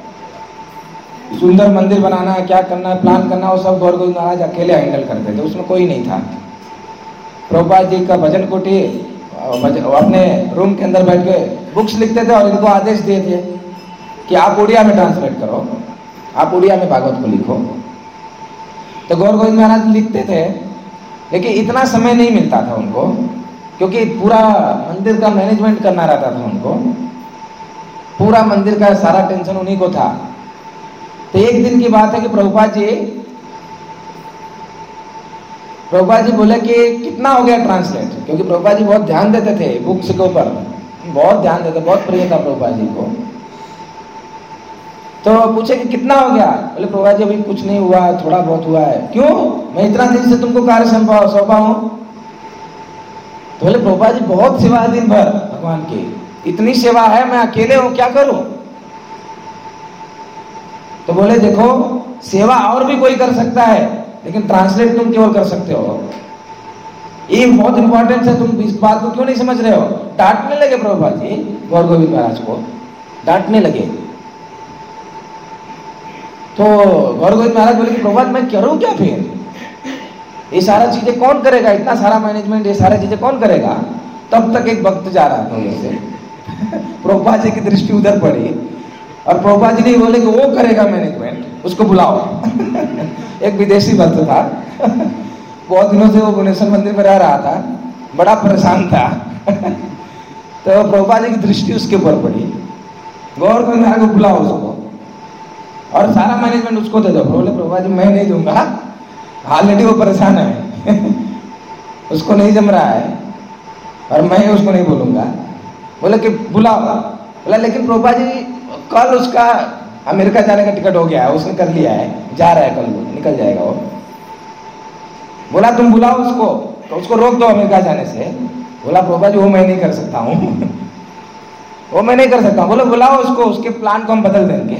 S1: सुंदर मंदिर बनाना है, क्या करना है, प्लान करना, वो सब गौर गोविंद महाराज अकेले हैंडल करते थे, उसमें कोई नहीं था। प्रभुपाद जी का भजन कोठी अपने रूम के अंदर बैठ के बुक्स लिखते थे, और इनको आदेश दिए थे कि आप उड़िया में ट्रांसलेट करो, आप उड़िया में भागवत को लिखो। तो गौर गोविंद महाराज लिखते थे, लेकिन इतना समय नहीं मिलता था उनको, क्योंकि पूरा मंदिर का मैनेजमेंट करना रहता था उनको। पूरा मंदिर का सारा टेंशन उन्हीं को था। तो एक दिन की बात है कि प्रभुपाद जी बोले कि कितना हो गया ट्रांसलेट, क्योंकि प्रभुपाद जी बहुत ध्यान देते थे बुक्स के ऊपर, बहुत ध्यान देते, बहुत प्रिय था प्रभुपाद जी को। तो पूछे कि कितना हो गया? बोले प्रभुपाद जी अभी कुछ नहीं हुआ, थोड़ा बहुत हुआ है। क्यों? मैं इतना दिन से तुमको कार्य सौंपा हूं। तो बोले प्रभुपाद जी बहुत सेवा है दिन भर भगवान की, इतनी सेवा है, मैं अकेले हूं, क्या करूं? तो बोले देखो, सेवा और भी कोई कर सकता है, लेकिन ट्रांसलेट तुम केवल कर सकते हो। ये बहुत इंपॉर्टेंट है, तुम इस बात को क्यों नहीं समझ रहे हो? डांटने लगे प्रभुपाद जी गौर गोविंद महाराज को, डांटने लगे। तो गौर गोविंद महाराज बोले कि प्रभुपाद मैं करूं क्या फिर? ये सारा चीजें कौन करेगा? इतना सारा मैनेजमेंट, ये सारी चीजें कौन करेगा? तब तक एक भक्त जा रहा था उधर से। प्रभुपाद जी की दृष्टि उधर पड़ी और प्रभुपाद जी ने बोले कि वो करेगा मैनेजमेट, उसको बुलाओ। एक विदेशी भक्त था, बहुत दिनों से वो भुवनेश्वर मंदिर में रह रहा था, बड़ा परेशान था। तो प्रभुपाद जी की दृष्टि उसके ऊपर पड़ी, गौर को बुलाओ उसको और सारा मैनेजमेंट उसको दे दो। बोले प्रभुपाद जी मैं नहीं दूंगा, ऑलरेडी वो परेशान है। उसको नहीं जम रहा है और मैं उसको नहीं बोलूंगा। बोले कि बुलाओ। बोला लेकिन प्रभुपाद जी कल उसका अमेरिका जाने का टिकट हो गया है, उसने कर लिया है, जा रहा है, कल निकल जाएगा वो। बोला तुम बुलाओ उसको, तो उसको रोक दो अमेरिका जाने से। बोला प्रभुपाद जी वो मैं नहीं कर सकता हूँ। वो मैं नहीं कर सकता हूँ। बोले बुलाओ उसको, उसके प्लान को हम बदल देंगे।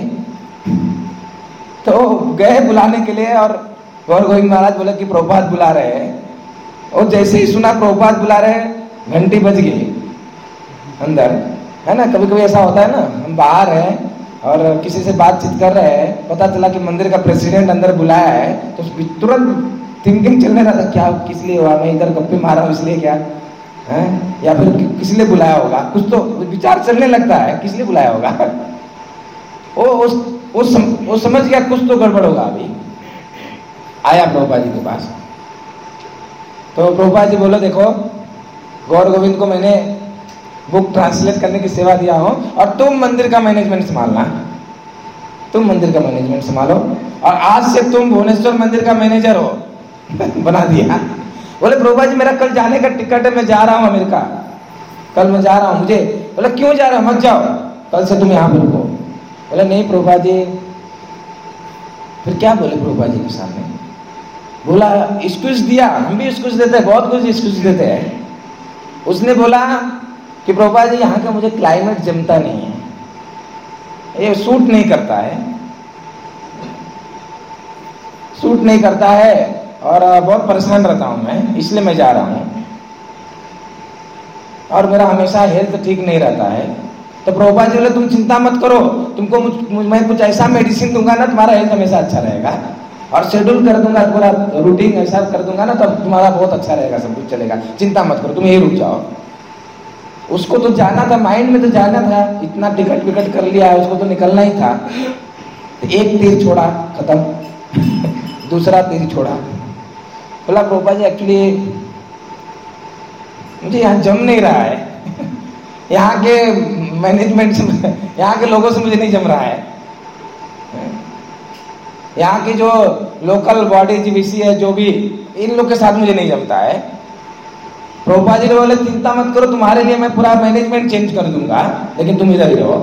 S1: तो गए बुलाने के लिए और गौर गोविंद महाराज बोले कि प्रभुपाद बुला रहे हैं। और जैसे ही सुना प्रभुपाद बुला रहे हैं, घंटी बज गई अंदर, है ना। कभी कभी ऐसा होता है ना, हम बाहर हैं और किसी से बातचीत कर रहे हैं, पता चला कि मंदिर का प्रेसिडेंट अंदर बुलाया है, तो तुरंत थिंकिंग चलने लगा था क्या किस लिए हुआ, मैं इधर गप्पे मारा हूँ इसलिए क्या है, या फिर किस लिए बुलाया होगा, कुछ तो विचार चलने लगता है किस लिए बुलाया होगा। वो समझ गया कुछ तो गड़बड़ होगा। अभी आया प्रभुपाद जी के पास, तो प्रभुपाद जी बोलो देखो गौर गोविंद को मैंने बुक ट्रांसलेट करने की सेवा दिया हूं और तुम मंदिर का मैनेजमेंट संभालना, तुम मंदिर का मैनेजमेंट संभालो और आज से तुम भुवनेश्वर मंदिर का मैनेजर हो। बना दिया। बोले प्रभुपाद जी मेरा कल जाने का टिकट है, मैं जा रहा हूं अमेरिका, कल मैं जा रहा हूं। मुझे बोले क्यों जा रहा हूं, मत जाओ, कल से तुम यहां पर रुको। बोले नहीं प्रभुपाद जी। फिर क्या बोले प्रभुपाद जी के सामने, बोला एक्सक्यूज दिया, हम भी एक्सक्यूज देते हैं, बहुत कुछ एक्सक्यूज देते हैं। उसने बोला कि प्रभुपाद जी यहाँ का मुझे क्लाइमेट जमता नहीं है, ये सूट नहीं करता है, सूट नहीं करता है और बहुत परेशान रहता हूं मैं, इसलिए मैं जा रहा हूं और मेरा हमेशा हेल्थ ठीक नहीं रहता है। तो प्रभुपाद जी बोले तुम चिंता मत करो, तुमको मैं कुछ ऐसा मेडिसिन दूंगा ना, तुम्हारा हेल्थ हमेशा अच्छा रहेगा और शेड्यूल कर दूंगा, पूरा रूटीन ऐसा कर दूंगा ना, तब तुम्हारा बहुत अच्छा रहेगा, सब कुछ चलेगा, चिंता मत करो, तुम यही रुक जाओ। उसको तो जाना था, माइंड में तो जाना था, इतना टिकट विकट कर लिया है, उसको तो निकलना ही था। तो एक तीर छोड़ा, खत्म। दूसरा तीर छोड़ा, बोला प्रभुपाद जी एक्चुअली मुझे यहाँ जम नहीं रहा है, यहाँ के मैनेजमेंट से, यहाँ के लोगों से मुझे नहीं जम रहा है, यहाँ की जो लोकल बॉडी जीवीसी है जो भी, इन लोग के साथ मुझे नहीं जमता है। प्रभुपाद जी ने बोले चिंता मत करो, तुम्हारे लिए मैं पूरा मैनेजमेंट चेंज कर दूंगा, लेकिन तुम इधर ही रहो।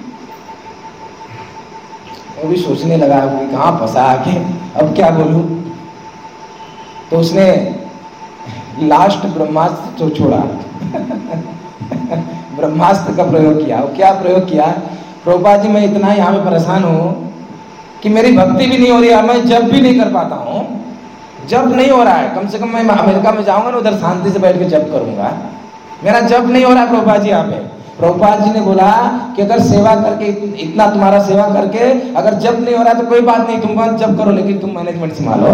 S1: वो भी सोचने लगा कि कहाँ फंसा आके, अब क्या बोलूं। तो उसने लास्ट ब्रह्मास्त्र तो छोड़ा। ब्रह्मास्त्र का प्रयोग किया। वो क्या प्रयोग किया, प्रभुपाद जी मैं इतना यहाँ पे परेशान हूँ कि मेरी भक्ति भी नहीं हो रही है, मैं जब भी नहीं कर पाता हूँ, जब नहीं हो रहा है, कम से कम मैं अमेरिका में जाऊंगा ना, उधर शांति से बैठ के जब करूंगा, मेरा जब नहीं हो रहा है प्रभुपाद जी यहाँ पे। प्रभुपाद जी ने बोला कि अगर सेवा करके, इतना तुम्हारा सेवा करके अगर जब नहीं हो रहा है तो कोई बात नहीं, तुम जब करो, लेकिन तुम मैनेजमेंट संभालो।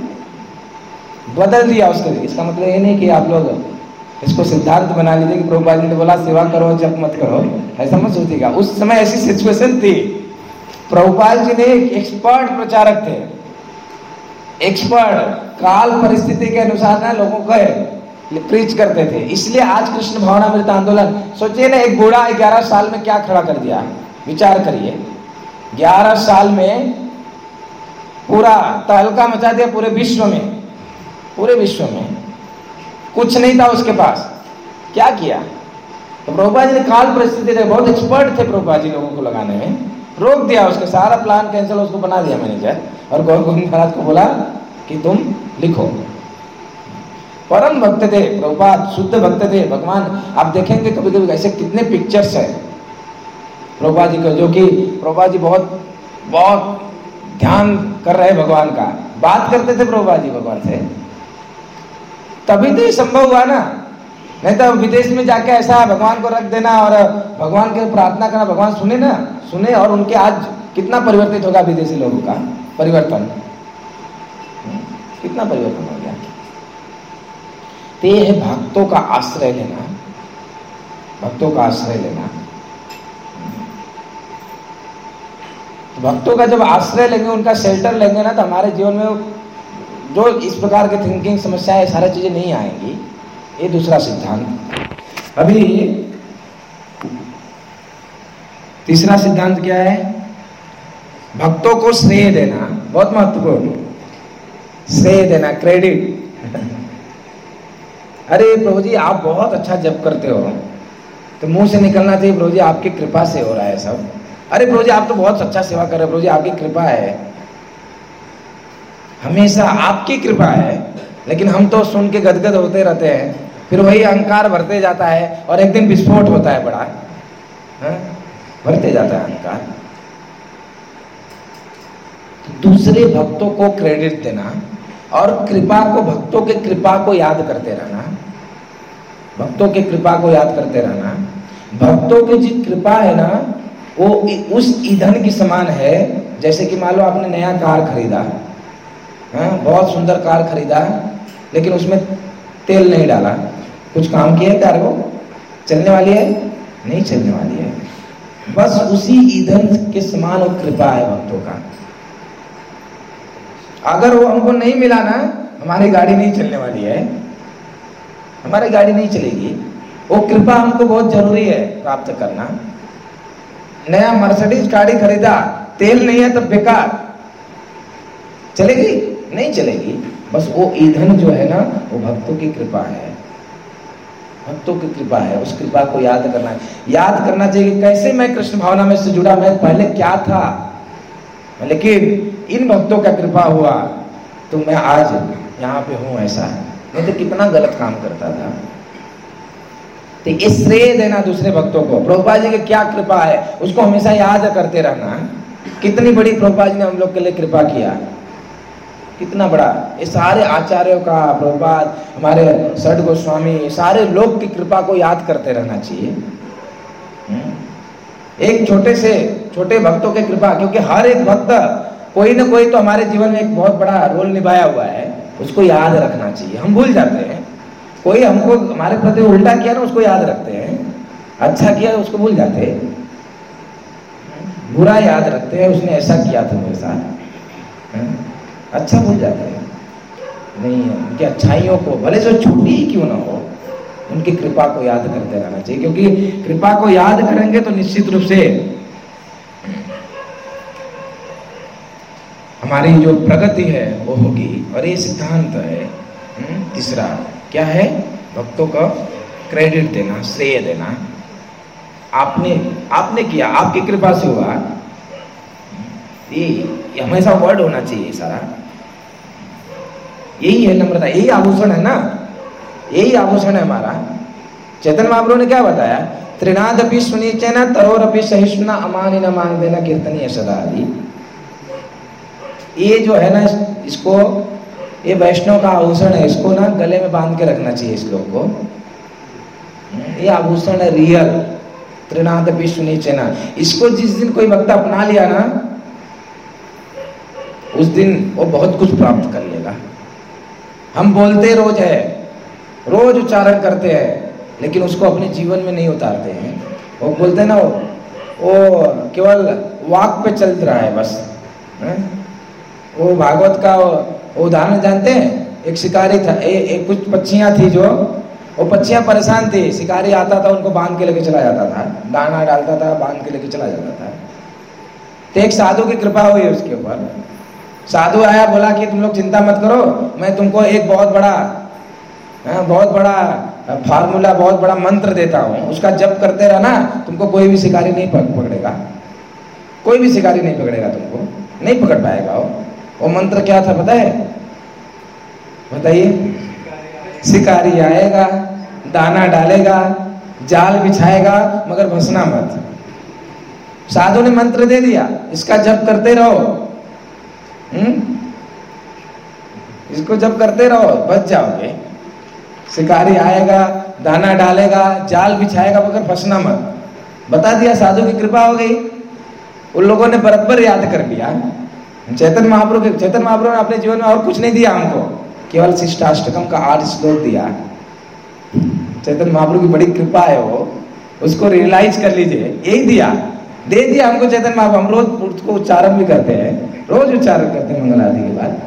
S1: बदल दिया उसके लिए। इसका मतलब ये नहीं कि आप लोग इसको सिद्धांत बना लीजिए कि प्रभुपाद जी ने बोला सेवा करो जब मत करो, ऐसा मत सोचिएगा। उस समय ऐसी सिचुएशन थी, प्रभुपाद जी ने एक एक्सपर्ट प्रचारक थे, एक्सपर्ट, काल परिस्थिति के अनुसार ना लोगों को प्रीच करते थे। इसलिए आज कृष्ण भावनामृत आंदोलन, सोचिए ना, एक बूढ़ा 11 साल में क्या खड़ा कर दिया, विचार करिए। 11 साल में पूरा तहलका मचा दिया पूरे विश्व में, पूरे विश्व में कुछ नहीं था उसके पास, क्या किया। तो प्रभुपाद जी ने काल परिस्थिति थे, बहुत एक्सपर्ट थे प्रभुपाद जी लोगों को लगाने में, रोक दिया, उसके सारा प्लान कैंसिल, उसको बना दिया मैनेजर और गौर गोविंद महाराज को बोला कि तुम लिखो। परम भक्त थे प्रभुपाद, शुद्ध भक्त थे भगवान। आप देखेंगे कभी कभी ऐसे कितने पिक्चर्स है प्रभुपाद जी का, जो कि प्रभुपाद जी बहुत बहुत ध्यान कर रहे भगवान का, बात करते थे प्रभुपाद जी भगवान से, तभी तो ये संभव हुआ ना। नहीं तो विदेश में जाके ऐसा भगवान को रख देना और भगवान के प्रार्थना करना, भगवान सुने ना, सुने, और उनके आज कितना परिवर्तित होगा विदेशी लोगों का परिवर्तन, कितना परिवर्तन हो गया। तो ये है भक्तों का आश्रय लेना, भक्तों का आश्रय लेना। तो भक्तों का जब आश्रय लेंगे, उनका शेल्टर लेंगे ना, तो हमारे जीवन में जो इस प्रकार के थिंकिंग समस्याएं सारी चीजें नहीं आएंगी। ये दूसरा सिद्धांत। अभी तीसरा सिद्धांत क्या है? भक्तों को श्रेय देना, बहुत महत्वपूर्ण। श्रेय देना, क्रेडिट। अरे प्रभु जी आप बहुत अच्छा जप करते हो, तो मुंह से निकलना चाहिए प्रभु जी आपकी कृपा से हो रहा है सब। अरे प्रभु जी आप तो बहुत अच्छा सेवा कर रहे हो, प्रभु जी आपकी कृपा है, हमेशा आपकी कृपा है। लेकिन हम तो सुन के गदगद होते रहते हैं, फिर वही अहंकार बढ़ते जाता है और एक दिन विस्फोट होता है बड़ा, बढ़ते जाता है अहंकार। दूसरे भक्तों को क्रेडिट देना और कृपा को, भक्तों के कृपा को याद करते रहना, भक्तों के कृपा को याद करते रहना। भक्तों की जो कृपा है ना, वो उस ईंधन की समान है। जैसे कि मान लो आपने नया कार खरीदा, बहुत सुंदर कार खरीदा, लेकिन उसमें तेल नहीं डाला, कुछ काम किया है कार को? चलने वाली है? नहीं चलने वाली है। बस उसी ईंधन के समान वो कृपा है भक्तों का। अगर वो हमको नहीं मिला ना, हमारी गाड़ी नहीं चलने वाली है, हमारी गाड़ी नहीं चलेगी। वो कृपा हमको बहुत जरूरी है प्राप्त करना। नया मर्सिडीज गाड़ी खरीदा, तेल नहीं है तो बेकार, चलेगी? नहीं चलेगी। बस वो ईंधन जो है ना, वो भक्तों की कृपा है, भक्तों की कृपा है। उस कृपा को याद करना है, याद करना चाहिए कि कैसे मैं कृष्ण भावना में से जुड़ा, मैं पहले क्या था, लेकिन इन भक्तों का कृपा हुआ तो मैं आज यहाँ पे हूँ। ऐसा नहीं तो कितना गलत काम करता था। तो ये श्रेय देना दूसरे भक्तों को, प्रभुपाद जी की क्या कृपा है उसको हमेशा याद करते रहना। कितनी बड़ी प्रभुपाद जी ने हम लोग के लिए कृपा किया, कितना बड़ा। ये सारे आचार्यों का, प्रभुपाद, हमारे षड गोस्वामी, सारे लोग की कृपा को याद करते रहना चाहिए। एक छोटे से छोटे भक्तों की कृपा, क्योंकि हर एक भक्त कोई ना कोई तो हमारे जीवन में एक बहुत बड़ा रोल निभाया हुआ है, उसको याद रखना चाहिए। हम भूल जाते हैं, कोई हमको हमारे प्रति उल्टा किया ना उसको याद रखते हैं, अच्छा किया उसको भूल जाते हैं, बुरा याद रखते हैं, उसने ऐसा किया था मेरे साथ, अच्छा भूल जाते हैं। नहीं, उनकी अच्छाइयों को भले से छोटी ही क्यों ना हो, उनकी कृपा को याद करते रहना चाहिए। क्योंकि कृपा को याद करेंगे तो निश्चित रूप से हमारी जो प्रगति है वो होगी। और ये सिद्धांत है तीसरा, क्या है? भक्तों का क्रेडिट देना, श्रेय देना। आपने किया, आपकी कृपा से हुआ, ये हमेशा वर्ड होना चाहिए सारा। यही है नम्रता, यही आभूषण है ना, यही आभूषण है हमारा। चैतन्य महाप्रभु ने क्या बताया? त्रिनादपि सुनीचेना तरोरपि सहिष्णुना अमानिन मान देना कीर्तनीय सदा आदि। ये जो है ना, इसको, ये वैष्णव का आभूषण है, इसको ना गले में बांध के रखना चाहिए इस लोग को। ये आभूषण है रियल, त्रिनादपि सुनीचेना। इसको जिस दिन कोई भक्त अपना लिया ना, उस दिन वो बहुत कुछ प्राप्त कर लेगा। हम बोलते रोज है, रोज उच्चारण करते हैं, लेकिन उसको अपने जीवन में नहीं उतारते हैं। वो बोलते हैं ना, वो केवल वाक पे चल रहा है बस। वो भागवत का उदाहरण जानते हैं? एक शिकारी था, एक कुछ पक्षियां थी, जो वो पक्षियां परेशान थी। शिकारी आता था, उनको बांध के लेके चला जाता था, दाना डालता था, बांध के लेके चला जाता था। तो एक साधु की कृपा हुई उसके ऊपर। साधु आया, बोला कि तुम लोग चिंता मत करो, मैं तुमको एक बहुत बड़ा फार्मूला, बहुत बड़ा मंत्र देता हूँ, उसका जप करते रहना, तुमको कोई भी शिकारी नहीं पकड़ेगा, कोई भी शिकारी नहीं पकड़ेगा, तुमको नहीं पकड़ पाएगा। वो मंत्र क्या था पता है? बताइए। शिकारी आएगा, दाना डालेगा, जाल बिछाएगा, मगर फंसना मत। साधु ने मंत्र दे दिया, इसका जप करते रहो, इसको जप करते रहो, बच जाओगे। शिकारी आएगा, दाना डालेगा, जाल बिछाएगा, मगर फंसना मत। बता दिया, साधु की कृपा हो गई। उन लोगों ने बराबर याद कर लिया। चैतन्य महाप्रभु ने अपने जीवन में और कुछ नहीं दिया हमको, केवल शिष्टाष्टकम का 8 श्लोक दिया। चैतन्य महाप्रभु की बड़ी कृपा है वो, उसको रियलाइज कर लीजिए, यही दिया, दे दिया हमको चैतन्य महाप्रभु। हम रोज उसको उच्चारण भी करते हैं, रोज उच्चारण करते हैं मंगल आरती के बाद।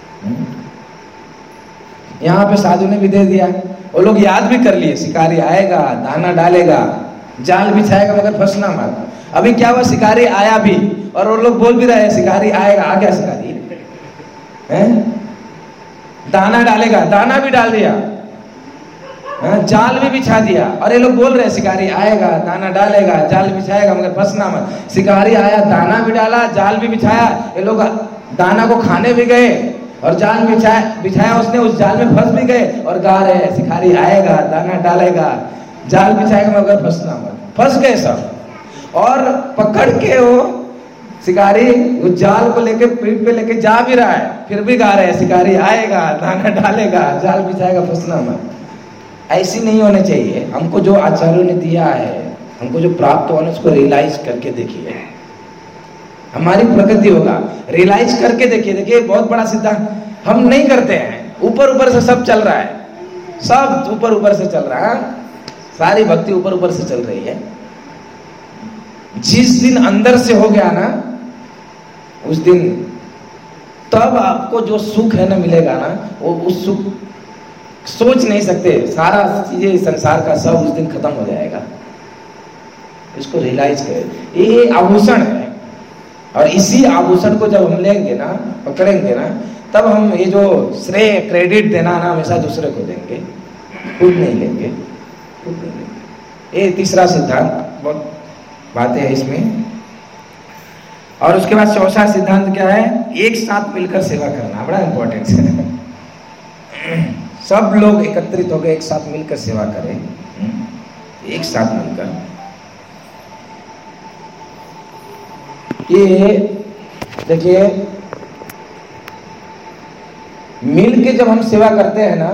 S1: यहाँ पे साधु ने भी दे दिया, वो लोग याद भी कर लिए, शिकारी आएगा, दाना डालेगा, जाल बिछाएगा, मगर फंसना मत। अभी क्या हुआ, शिकारी आया भी, और वो लोग बोल भी रहे हैं शिकारी आएगा, आ गया शिकारी है, दाना डालेगा, दाना भी डाल दिया, जाल भी बिछा दिया, और ये लोग बोल रहे हैं शिकारी आएगा, दाना डालेगा, जाल बिछाएगा, मगर फंसना मत। शिकारी आया, दाना भी डाला, जाल भी बिछाया, ये लोग दाना को खाने भी गए और जाल बिछाया उसने, उस जाल में फंस भी गए और गा रहे हैं शिकारी आएगा, दाना डालेगा, जाल बिछाएगा, मगर फंसना मत। फंस गए सब, और पकड़ के वो शिकारी उस जाल को लेके पीठ पे लेके जा भी रहा है, फिर भी गा रहे हैं शिकारी आएगा, दाना डालेगा, जाल बिछाएगा, फंसना मत। ऐसी नहीं होने चाहिए। हमको जो आचार्यों ने दिया है, हमको जो प्राप्त होना, उसको रियलाइज करके देखिए, हमारी प्रगति होगा। रियलाइज करके देखिए, देखिए बहुत बड़ा सिद्धांत हम नहीं करते हैं, ऊपर ऊपर से सब चल रहा है, सब ऊपर ऊपर से चल रहा है, सारी भक्ति ऊपर ऊपर से चल रही है। जिस दिन अंदर से हो गया ना, उस दिन तब आपको जो सुख है ना मिलेगा ना, वो उस सुख सोच नहीं सकते, सारा चीजें संसार का सब उस दिन खत्म हो जाएगा। इसको रियलाइज करें, ये आभूषण है, और इसी आभूषण को जब हम लेंगे ना, पकड़ेंगे ना, तब हम ये जो श्रेय क्रेडिट देना ना हमेशा दूसरे को देंगे, खुद नहीं लेंगे, खुद नहीं लेंगे। ये तीसरा सिद्धांत, बहुत बातें हैं इसमें। और उसके बाद चौथा सिद्धांत क्या है, एक साथ मिलकर सेवा करना, बड़ा इंपॉर्टेंट है। सब लोग एकत्रित होकर एक साथ मिलकर सेवा करें, एक साथ मिलकर। ये देखिए, मिल के जब हम सेवा करते हैं ना,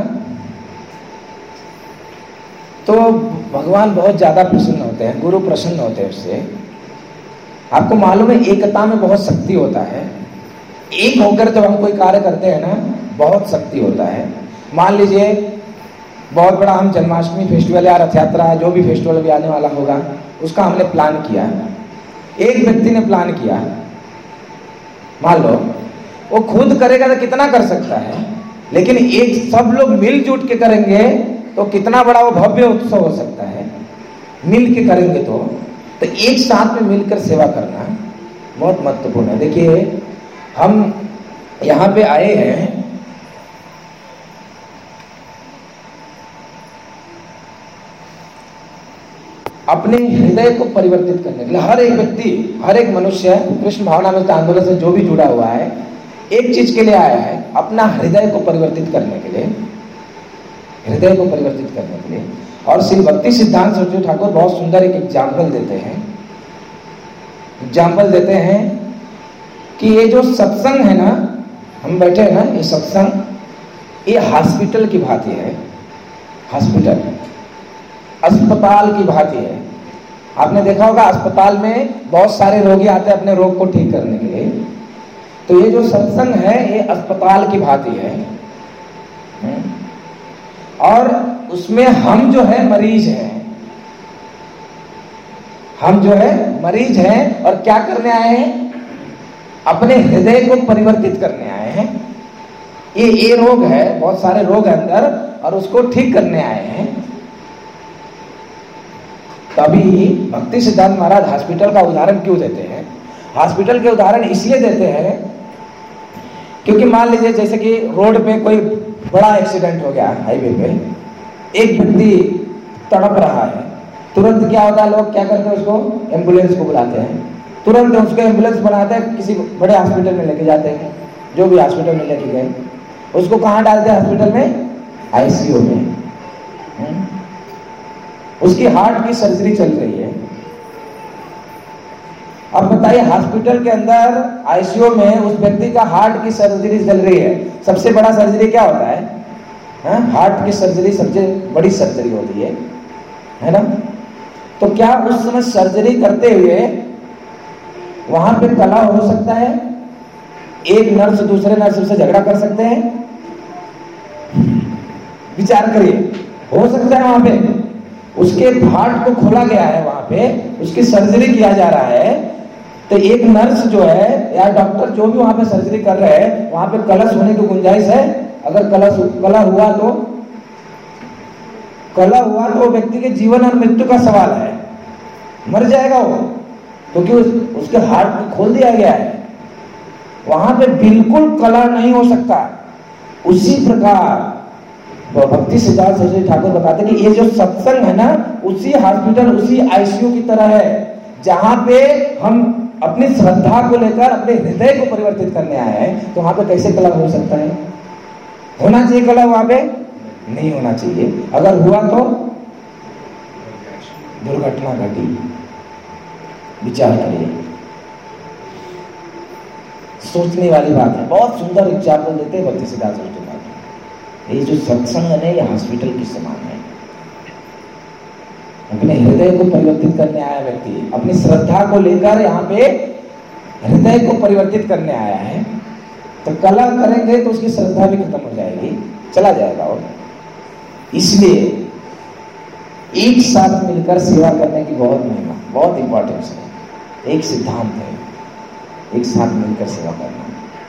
S1: तो भगवान बहुत ज्यादा प्रसन्न होते हैं, गुरु प्रसन्न होते हैं उससे। आपको मालूम है, एकता में बहुत शक्ति होता है। एक होकर जब हम कोई कार्य करते हैं ना, बहुत शक्ति होता है। मान लीजिए बहुत बड़ा हम जन्माष्टमी फेस्टिवल या रथ यात्रा, जो भी फेस्टिवल भी आने वाला होगा, उसका हमने प्लान किया, एक व्यक्ति ने प्लान किया, मान लो वो खुद करेगा तो कितना कर सकता है, लेकिन एक सब लोग मिलजुट के करेंगे तो कितना बड़ा वो भव्य उत्सव हो सकता है। मिल के करेंगे तो एक साथ में मिलकर सेवा करना बहुत महत्वपूर्ण है। देखिए, हम यहाँ पे आए हैं अपने हृदय को परिवर्तित करने के लिए। हर एक व्यक्ति, हर एक मनुष्य कृष्ण भावनामृत आंदोलन से जो भी जुड़ा हुआ है, एक चीज के लिए आया है, अपना हृदय को परिवर्तित करने के लिए, हृदय को परिवर्तित करने के लिए। और श्री भक्ति सिद्धांत सरस्वती ठाकुर बहुत सुंदर एक एग्जाम्पल देते हैं, कि ये जो सत्संग है ना, हम बैठे हैं ना, ये सत्संग, ये हॉस्पिटल की भांति है, हॉस्पिटल, अस्पताल की भांति है। आपने देखा होगा अस्पताल में बहुत सारे रोगी आते हैं अपने रोग को ठीक करने के लिए, तो ये जो सत्संग है ये अस्पताल की भांति है। और उसमें हम जो है मरीज हैं, हम जो है मरीज हैं, और क्या करने आए हैं, अपने हृदय को परिवर्तित करने आए हैं। ये रोग है, बहुत सारे रोग है अंदर, और उसको ठीक करने आए हैं। तभी भक्ति सिद्धांत महाराज हॉस्पिटल का उदाहरण क्यों देते हैं? हॉस्पिटल के उदाहरण इसलिए देते हैं क्योंकि मान लीजिए जैसे कि रोड पे कोई बड़ा एक्सीडेंट हो गया, हाईवे पे एक व्यक्ति तड़प रहा है, तुरंत क्या होता है, लोग क्या करते हैं, उसको एम्बुलेंस को बुलाते हैं, तुरंत उसको एम्बुलेंस बनाते हैं, किसी बड़े हॉस्पिटल में लेके जाते हैं, जो भी हॉस्पिटल में लेके गए, उसको कहाँ डालते हैं हॉस्पिटल में? आईसीयू में। उसकी हार्ट की सर्जरी चल रही है। अब बताइए, हॉस्पिटल के अंदर आईसीयू में उस व्यक्ति का हार्ट की सर्जरी चल रही है। सबसे बड़ा सर्जरी क्या होता है? हार्ट की सर्जरी सबसे बड़ी सर्जरी होती है ना? तो क्या उस समय सर्जरी करते हुए वहां पे कला हो सकता है? एक नर्स दूसरे नर्स से झगड़ा कर सकते हैं? विचार करिए, हो सकता है वहां पे? उसके हार्ट को खोला गया है, वहां पे उसकी सर्जरी किया जा रहा है। तो एक नर्स जो है या डॉक्टर जो भी वहां पे सर्जरी कर रहे हैं, वहां पे कलश होने की गुंजाइश है? अगर कलह हुआ तो व्यक्ति के जीवन और मृत्यु का सवाल है, मर जाएगा वो, क्योंकि उसके हार्ट को खोल दिया गया है। वहां पे बिल्कुल कलह नहीं हो सकता। उसी प्रकार भक्ति सिद्धांत सरस्वती ठाकुर बताते कि ये जो सत्संग है ना, उसी हॉस्पिटल, उसी आईसीयू की तरह है, जहां पे हम अपनी श्रद्धा को लेकर अपने हृदय को परिवर्तित करने आए हैं। तो वहां पे कैसे कलह हो सकता है? होना चाहिए कलह? वहां पे नहीं होना चाहिए। अगर हुआ तो दुर्घटना घटी। विचार करिए, सोचने वाली बात है। बहुत सुंदर एग्जाम्पल देते हैं भक्ति सिद्धांत सरस्वती ठाकुर। ये जो सत्संग है, ये हॉस्पिटल के समान है। अपने हृदय को परिवर्तित करने आया व्यक्ति, अपनी श्रद्धा को लेकर यहाँ पे हृदय को परिवर्तित करने आया है। तो कलह करेंगे तो उसकी श्रद्धा भी खत्म हो जाएगी, चला जाएगा। और इसलिए एक साथ मिलकर सेवा करने की बहुत महिमा, बहुत इंपॉर्टेंस है। एक सिद्धांत है, एक साथ मिलकर सेवा करना।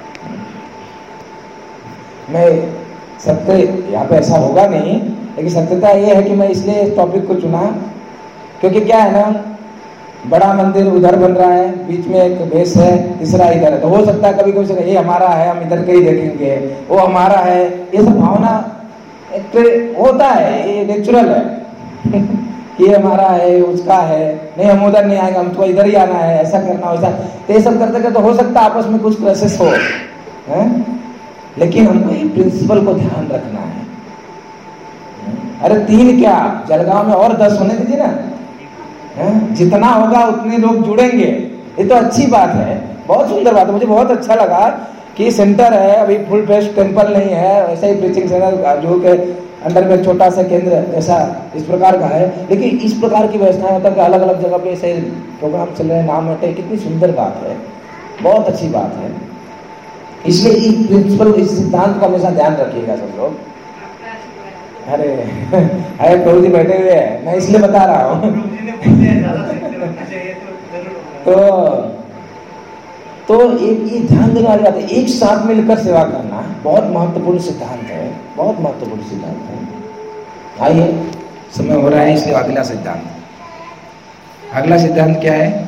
S1: मैं सत्य, यहाँ पे ऐसा होगा नहीं, लेकिन सत्यता ये है कि मैं इसलिए इस टॉपिक को चुना क्योंकि क्या है ना, बड़ा मंदिर उधर बन रहा है, बीच में एक बेस है, तीसरा इधर है। तो हो सकता है कभी कोई ये हमारा है, हम इधर के ही देखेंगे, वो हमारा है। ये सब भावना होता है, ये नेचुरल है ये हमारा है, उसका है, नहीं हम उधर नहीं आएंगे, हमको इधर ही आना है, ऐसा करना वैसा। तो ये सब करते करते हो सकता है आपस में कुछ क्लैशेस हो, लेकिन हमको ये प्रिंसिपल को ध्यान रखना है। अरे 3 क्या, जलगांव में और 10 होने दीजिए ना, जितना होगा उतने लोग जुड़ेंगे। ये तो अच्छी बात है, बहुत सुंदर बात है। मुझे बहुत अच्छा लगा कि सेंटर है, अभी फुल फ्लेश टेम्पल नहीं है, वैसे ही प्रीचिंग सेंटर जो के अंदर में छोटा सा केंद्र जैसा इस प्रकार का है, लेकिन इस प्रकार की व्यवस्था मतलब कि अलग अलग जगह पे ऐसे प्रोग्राम चल रहे हैं, नाम हटे, कितनी सुंदर बात है, बहुत अच्छी बात है। इसलिए इस प्रिंसिपल, इस सिद्धांत को हमेशा ध्यान रखिएगा सब लोग। अरे प्रभु जी बैठे हुए हैं, मैं इसलिए बता रहा हूँ तो ये ध्यान देने वाली बात है। एक साथ मिलकर सेवा करना बहुत महत्वपूर्ण सिद्धांत है, बहुत महत्वपूर्ण सिद्धांत है। आइए, समय हो रहा है, इसलिए अगला सिद्धांत क्या है?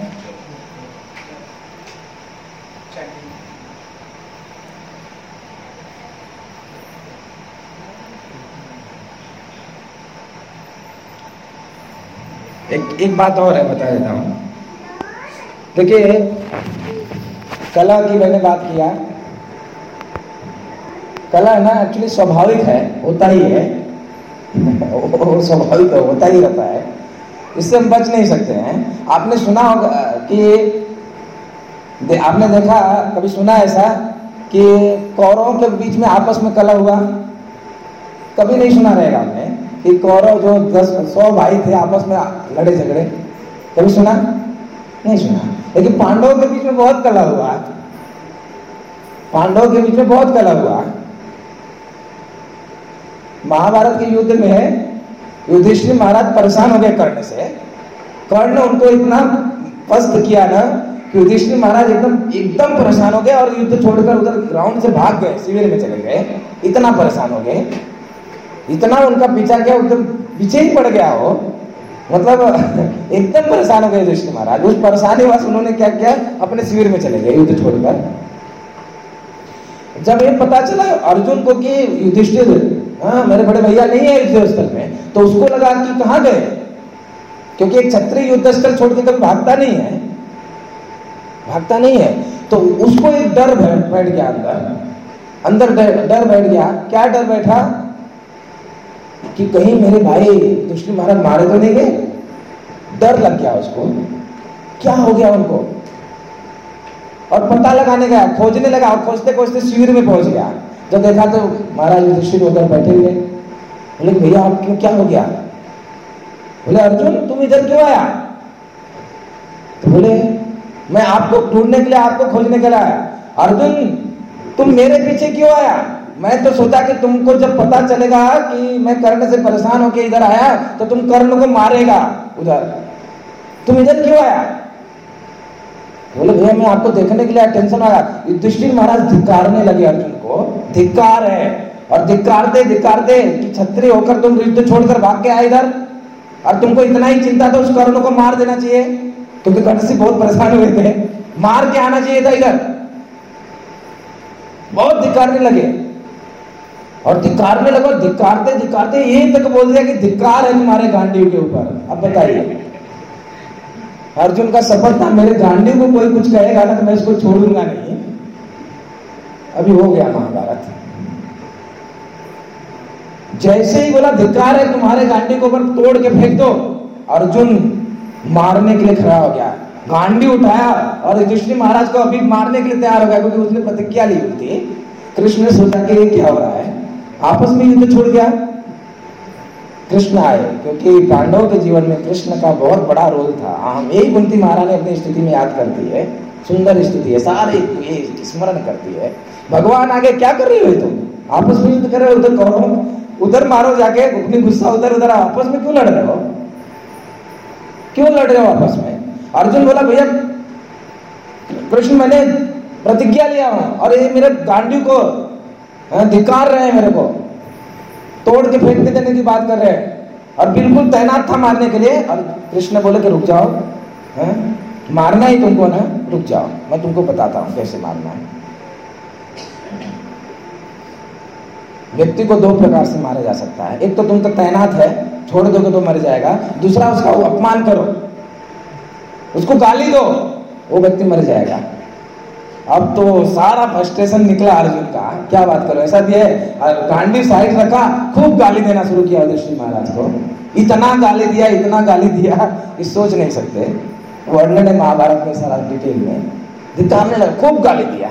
S1: एक बात और है, बता देता हूं। देखिए, कला की मैंने बात किया, कला है ना एक्चुअली स्वाभाविक है, होता ही है वो स्वाभाविक होता ही रहता है, इससे हम बच नहीं सकते हैं। आपने सुना होगा कि आपने देखा, कभी सुना ऐसा कि कौरवों के बीच में आपस में कला हुआ? कभी नहीं सुना रहेगा आपने कि कौरव जो 100 भाई थे आपस में लड़े झगड़े, कभी सुना? नहीं सुना। लेकिन पांडवों के बीच में बहुत कला हुआ, पांडवों के बीच में बहुत कला हुआ। महाभारत के युद्ध में युधिष्ठिर महाराज परेशान हो गए कर्ण से। कर्ण ने उनको इतना पस्त किया ना कि युधिष्ठिर महाराज एकदम परेशान हो गए और युद्ध छोड़कर उधर ग्राउंड से भाग गए, शिविर में चले गए। इतना परेशान हो गए, इतना उनका पीछा किया, एकदम पीछे ही पड़ गया हो, मतलब एकदम परेशान हो गए युधिष्ठिर महाराज। उस परेशानी वश उन्होंने क्या किया, अपने शिविर में चले गए युद्ध छोड़कर। जब ये पता चला अर्जुन को कि युधिष्ठिर मेरे बड़े भैया नहीं है युद्ध स्थल में, तो उसको लगा कि कहां गए, क्योंकि एक क्षत्रिय युद्ध स्थल छोड़ के कभी भागता नहीं है, भागता नहीं है। तो उसको एक डर बैठ गया, अंदर डर बैठ गया। क्या डर बैठा कि कहीं मेरे भाई युधिष्ठिर महाराज मारे तो नहीं गए, डर लग गया उसको। क्या हो गया उनको, और पता लगाने गया, खोजने लगा, और खोजते खोजते शिविर में पहुंच गया। जब देखा तो महाराज युधिष्ठिर उधर बैठे हुए। बोले भैया आप क्यों, क्या हो गया? बोले अर्जुन तुम इधर क्यों आया? तो बोले मैं आपको ढूंढने के लिए, आपको खोजने के लिए आया। अर्जुन तुम मेरे पीछे क्यों आया? मैं तो सोचा कि तुमको जब पता चलेगा कि मैं कर्ण से परेशान होकर इधर आया तो तुम कर्ण को मारेगा उधर, तुम इधर क्यों आया? बोले भैया मैं आपको देखने के लिए टेंशन आया। युधिष्ठिर महाराज धिक्कारने लगे अर्जुन को, धिक्कार है, और धिक्कारते धिक्कारते कि क्षत्रिय होकर तुम युद्ध छोड़कर भाग के आए इधर, और तुमको इतना ही चिंता था उस कर्ण को मार देना चाहिए, क्योंकि कर्ण से बहुत परेशान हुए थे, मार के आना चाहिए था इधर। बहुत धिक्कारने लगे, और धिक्कारने लगे, धिक्कारते धिक्कारते यही तक बोल दिया कि धिक्कार है तुम्हारे गांडीव के ऊपर। अब बताइए, अर्जुन का शपथ था मेरे गांडीव को कोई कुछ कहेगा ना तो मैं इसको छोड़ूंगा नहीं। अभी हो गया महाभारत। जैसे ही बोला धिक्कार है तुम्हारे गांडी को ऊपर, तोड़ के फेंक दो, अर्जुन मारने के लिए खड़ा हो गया, गांडी उठाया और युधिष्ठिर महाराज को अभी मारने के लिए तैयार हो गया, क्योंकि उसने प्रतिज्ञा ली हुई थी। कृष्ण ने सोचा कि ये क्या हो रहा है, आपस में युद्ध छूट गया। कृष्ण आए, क्योंकि पांडवों के जीवन में कृष्ण का बहुत बड़ा रोल था। हम यही कुंती महारानी अपनी स्थिति में याद करती है, सुंदर स्थिति है, सारे ये स्मरण करती है। भगवान आगे क्या कर रही हो तुम, आपस में युद्ध कर रहे हो, उधर करो, उधर मारो जाके, अपनी गुस्सा उधर उधर, आपस में क्यों लड़ रहे हो, क्यों लड़ रहे हो आपस में? अर्जुन बोला भैया कृष्ण मैंने प्रतिज्ञा लिया हूं और ये मेरे गांडी को धिक्कार रहे हैं, मेरे को तोड़ के फेंक देने की बात कर रहे हैं, और बिल्कुल तैनात था मारने के लिए। और कृष्ण बोले कि रुक जाओ, मारना ही तुमको ना, रुक जाओ, मैं तुमको बताता हूं कैसे मारना है। व्यक्ति को दो प्रकार से मारा जा सकता है, एक तो तुम तो तैनात है, छोड़ दोगे तो मर जाएगा, दूसरा उसका अपमान करो, उसको गाली दो, वो व्यक्ति मर जाएगा। अब तो सारा फ्रस्ट्रेशन निकला अर्जुन का, क्या बात करो, ऐसा भी है, गांडी साइड रखा, खूब गाली देना शुरू किया युधिष्ठिर महाराज को, इतना गाली दिया, इतना गाली दिया कि सोच नहीं सकते, वर्णन है महाभारत में सारा डिटेल में, दिखाने लगा, खूब गाली दिया।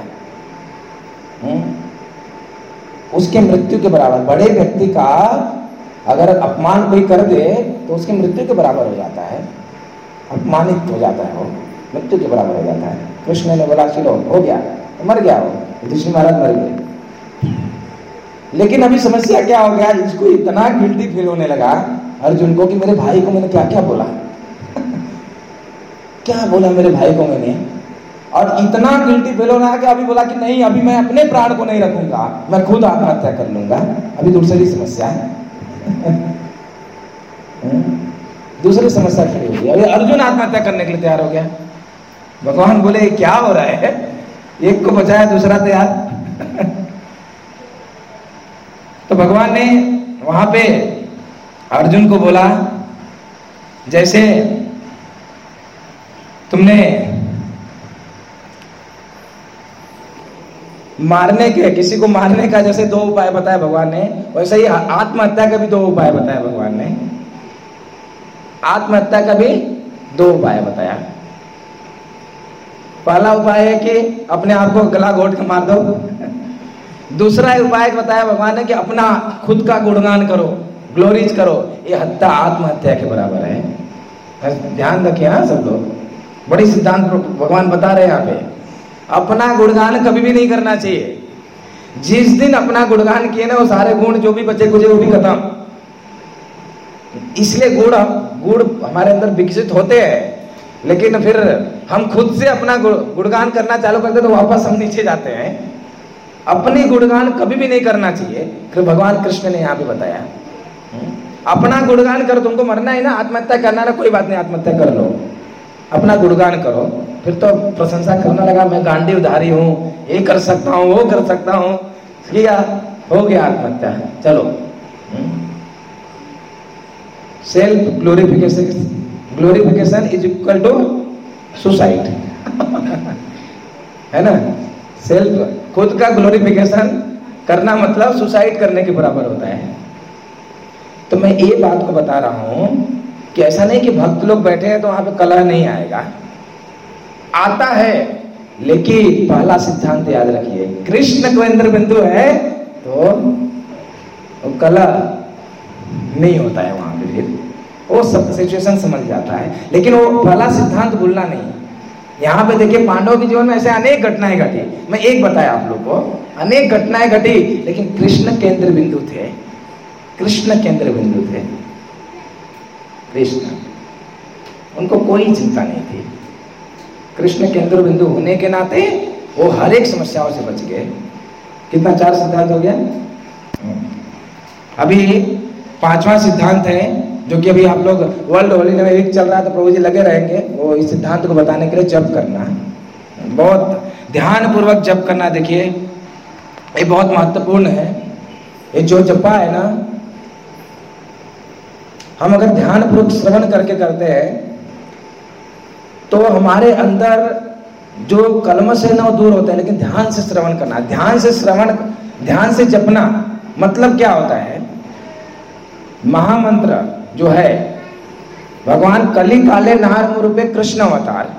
S1: उसके मृत्यु के बराबर, बड़े व्यक्ति का अगर अपमान कोई कर दे तो उसकी मृत्यु के बराबर हो जाता है, अपमानित हो जाता है, वो मृत्यु के बराबर हो जाता है। कृष्ण ने बोला चलो हो गया, तो मर गया वो, युधिष्ठिर महाराज मर गए। लेकिन अभी समस्या क्या हो गया, इसको इतना गिल्टी फील होने लगा अर्जुन को कि मेरे भाई को मैंने क्या क्या बोला क्या बोला मेरे भाई को मैंने, और इतना गिल्टी फील होना कि अभी बोला कि नहीं, अभी मैं अपने प्राण को नहीं रखूंगा, मैं खुद आत्महत्या कर लूंगा। अभी दूसरी समस्या है दूसरी समस्या खड़ी हो गई, अभी अर्जुन आत्महत्या करने के लिए तैयार हो गया। भगवान बोले क्या हो रहा है, एक को बचाया दूसरा तैयार तो भगवान ने वहां पे अर्जुन को बोला, जैसे तुमने मारने के, किसी को मारने का जैसे दो उपाय बताया भगवान ने, वैसे ही आत्महत्या का भी दो उपाय बताया भगवान ने। आत्महत्या का भी दो उपाय बताया। पहला उपाय है कि अपने आप को गला घोट के मार दो। दूसरा उपाय बताया भगवान ने कि अपना खुद का गुणगान करो, ग्लोरीज करो। ये हत्या आत्महत्या के बराबर है, ध्यान रखिए ना सब लोग, बड़ी सिद्धांत भगवान बता रहे हैं यहाँ पे। अपना गुणगान कभी भी नहीं करना चाहिए। जिस दिन अपना गुणगान किए ना, वो सारे गुण जो भी बचे कुछ वो भी खत्म। इसलिए गुण हमारे अंदर विकसित होते हैं, लेकिन फिर हम खुद से अपना गुणगान करना चालू करते तो वापस हम नीचे जाते हैं। अपनी गुणगान कभी भी नहीं करना चाहिए, फिर भगवान कृष्ण ने यहाँ पे बताया। अपना गुणगान करो, तुमको मरना है ना, आत्महत्या करना ना, कोई बात नहीं, आत्महत्या कर लो, अपना गुणगान करो। फिर तो प्रशंसा करने लगा, मैं गांडी उधारी हूँ, ये कर सकता हूँ, वो कर सकता हूँ, किया, हो गया आत्महत्या। चलो self glorification is equal to suicide है ना। सेल्फ, खुद का ग्लोरिफिकेशन करना मतलब सुसाइड करने के बराबर होता है। तो मैं ये बात को बता रहा हूं कि ऐसा नहीं कि भक्त लोग बैठे हैं तो वहां पे कलह नहीं आएगा, आता है, लेकिन पहला सिद्धांत याद रखिए, कृष्ण केंद्र बिंदु है तो कलह नहीं होता है वहां पे, फिर वो सब सिचुएशन समझ जाता है। लेकिन वो पहला सिद्धांत भूलना नहीं, यहाँ पे देखिए पांडवों के जीवन में ऐसे अनेक घटनाएं घटी, मैं एक बताया आप लोग को, अनेक घटनाएं घटी, लेकिन कृष्ण केंद्र बिंदु थे, कृष्ण केंद्र बिंदु थे, कृष्ण, उनको कोई चिंता नहीं थी। कृष्ण केंद्र बिंदु होने के नाते वो हर एक समस्याओं से बच गए। कितना 4 सिद्धांत हो गया। अभी 5वां सिद्धांत है जो कि अभी आप लोग वर्ल्ड होली वीक चल रहा है तो प्रभु जी लगे रहेंगे वो इस सिद्धांत को बताने के लिए जप करना, बहुत ध्यान पूर्वक जप करना। देखिए ये बहुत महत्वपूर्ण है। ये जो जपा है ना, हम अगर ध्यान पूर्वक श्रवण करके करते हैं तो हमारे अंदर जो कलमश है ना वो दूर होता है। लेकिन ध्यान से श्रवण करना, ध्यान से श्रवण, ध्यान से जपना मतलब क्या होता है? महामंत्र जो है, भगवान कली काले नाम रूपे कृष्ण अवतार,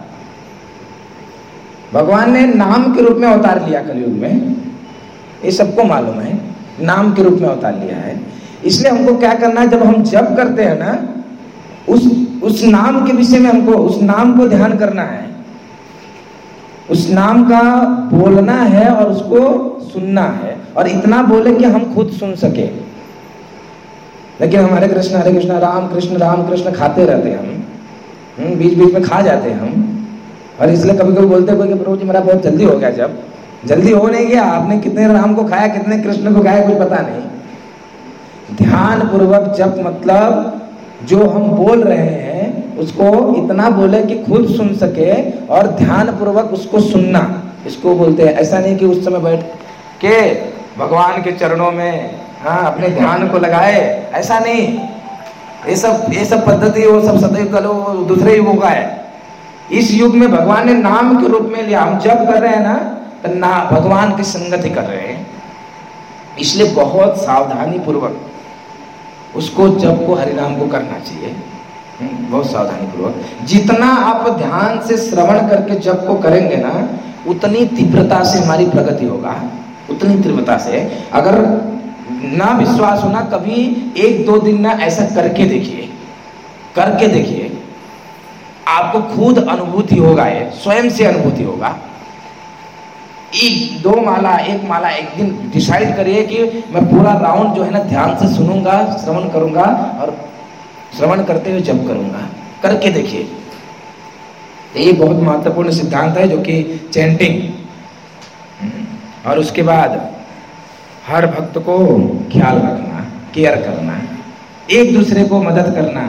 S1: भगवान ने नाम के रूप में अवतार लिया कलयुग में, ये सबको मालूम है, नाम के रूप में अवतार लिया है। इसलिए हमको क्या करना है, जब हम जप करते हैं ना, उस नाम के विषय में हमको उस नाम को ध्यान करना है, उस नाम का बोलना है और उसको सुनना है, और इतना बोले कि हम खुद सुन सके। लेकिन हमारे कृष्ण हरे कृष्ण राम कृष्ण खाते रहते हैं हम, बीच बीच में खा जाते हैं हम, और इसलिए कभी कभी बोलते हैं कि प्रभु जी मेरा बहुत जल्दी हो गया। जब जल्दी हो नहीं गया, आपने कितने राम को खाया कितने कृष्ण को खाया कुछ पता नहीं। ध्यान पूर्वक जप मतलब जो हम बोल रहे हैं उसको इतना बोले कि खुद सुन सके और ध्यान पूर्वक उसको सुनना, इसको बोलते हैं। ऐसा नहीं कि उस समय बैठ के भगवान के चरणों में अपने ध्यान को लगाए, ऐसा नहीं। ये सब पद्धति वो सब सदैव कलो दूसरे युगों का है। इस युग में भगवान ने नाम के रूप में लिया। हम जब कर रहे हैं ना तो ना भगवान की संगति कर रहे हैं, इसलिए बहुत सावधानी पूर्वक उसको जप को हरिनाम को करना चाहिए, बहुत सावधानी पूर्वक। जितना आप ध्यान से श्रवण करके जप को करेंगे ना, उतनी तीव्रता से हमारी प्रगति होगा, उतनी तीव्रता से। अगर ना विश्वास होना, कभी 1-2 दिन ना ऐसा करके देखिए, आपको खुद अनुभूति होगा, ये स्वयं से अनुभूति होगा। 1 माला एक दिन डिसाइड करिए कि मैं पूरा राउंड जो है ना ध्यान से सुनूंगा, श्रवण करूंगा और श्रवण करते हुए जप करूंगा, करके देखिए। ये बहुत महत्वपूर्ण सिद्धांत है जो कि चैंटिंग, और उसके बाद हर भक्त को ख्याल रखना, केयर करना, एक दूसरे को मदद करना।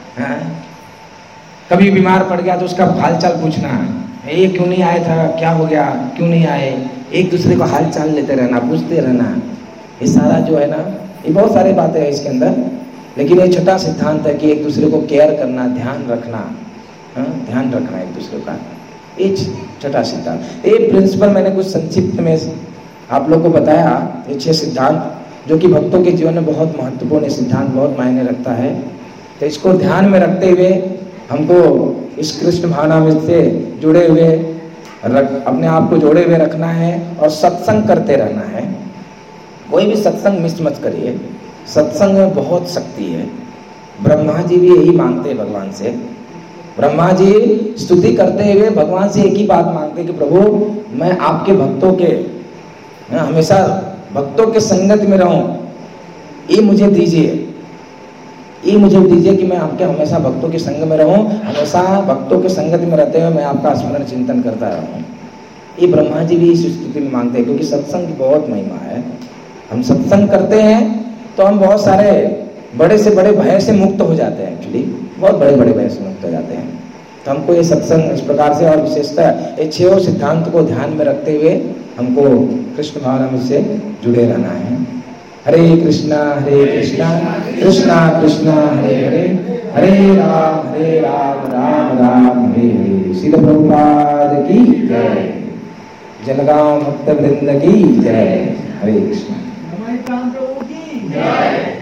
S1: कभी बीमार पड़ गया तो उसका हालचाल पूछना, ये क्यों नहीं आया था, क्या हो गया, क्यों नहीं आए, एक दूसरे को हालचाल लेते रहना, पूछते रहना। ये सारा जो है ना, ये बहुत सारी बातें हैं इसके अंदर, लेकिन ये छठा सिद्धांत है कि एक दूसरे को केयर करना, ध्यान रखना, ध्यान रखना एक दूसरे का, ये छठा सिद्धांत। ये प्रिंसिपल मैंने कुछ संक्षिप्त में आप लोग को बताया। ये 6 सिद्धांत जो कि भक्तों के जीवन में बहुत महत्वपूर्ण सिद्धांत, बहुत मायने रखता है। तो इसको ध्यान में रखते हुए हमको इस कृष्ण भावना में से जुड़े हुए अपने आप को जोड़े हुए रखना है और सत्संग करते रहना है। कोई भी सत्संग मिस मत करिए, सत्संग में बहुत शक्ति है। ब्रह्मा जी भी यही मांगते हैं भगवान से। ब्रह्मा जी स्तुति करते हुए भगवान से एक ही बात मांगते कि प्रभु मैं आपके भक्तों के हमेशा भक्तों के संगत में रहूं, ये मुझे दीजिए, ये मुझे दीजिए कि मैं आपके हमेशा भक्तों के संग में रहूं, हमेशा भक्तों के संगत में रहते हुए मैं आपका स्मरण चिंतन करता रहूं। ये ब्रह्मा जी भी इस स्थिति में मांगते हैं, क्योंकि सत्संग की बहुत महिमा है। हम सत्संग करते हैं तो हम बहुत सारे बड़े से बड़े भय से मुक्त हो जाते हैं। एक्चुअली बहुत बड़े बड़े भय से मुक्त हो जाते हैं। तो हमको ये सत्संग इस प्रकार से, और विशेषतः ये 6 सिद्धांत को ध्यान में रखते हुए हमको कृष्ण भावना में से जुड़े रहना है। हरे कृष्णा कृष्णा कृष्णा हरे हरे, हरे राम राम राम हरे हरे। श्रील प्रभुपाद की जय, जनगांव भक्त वृंद की जय। हरे कृष्णा।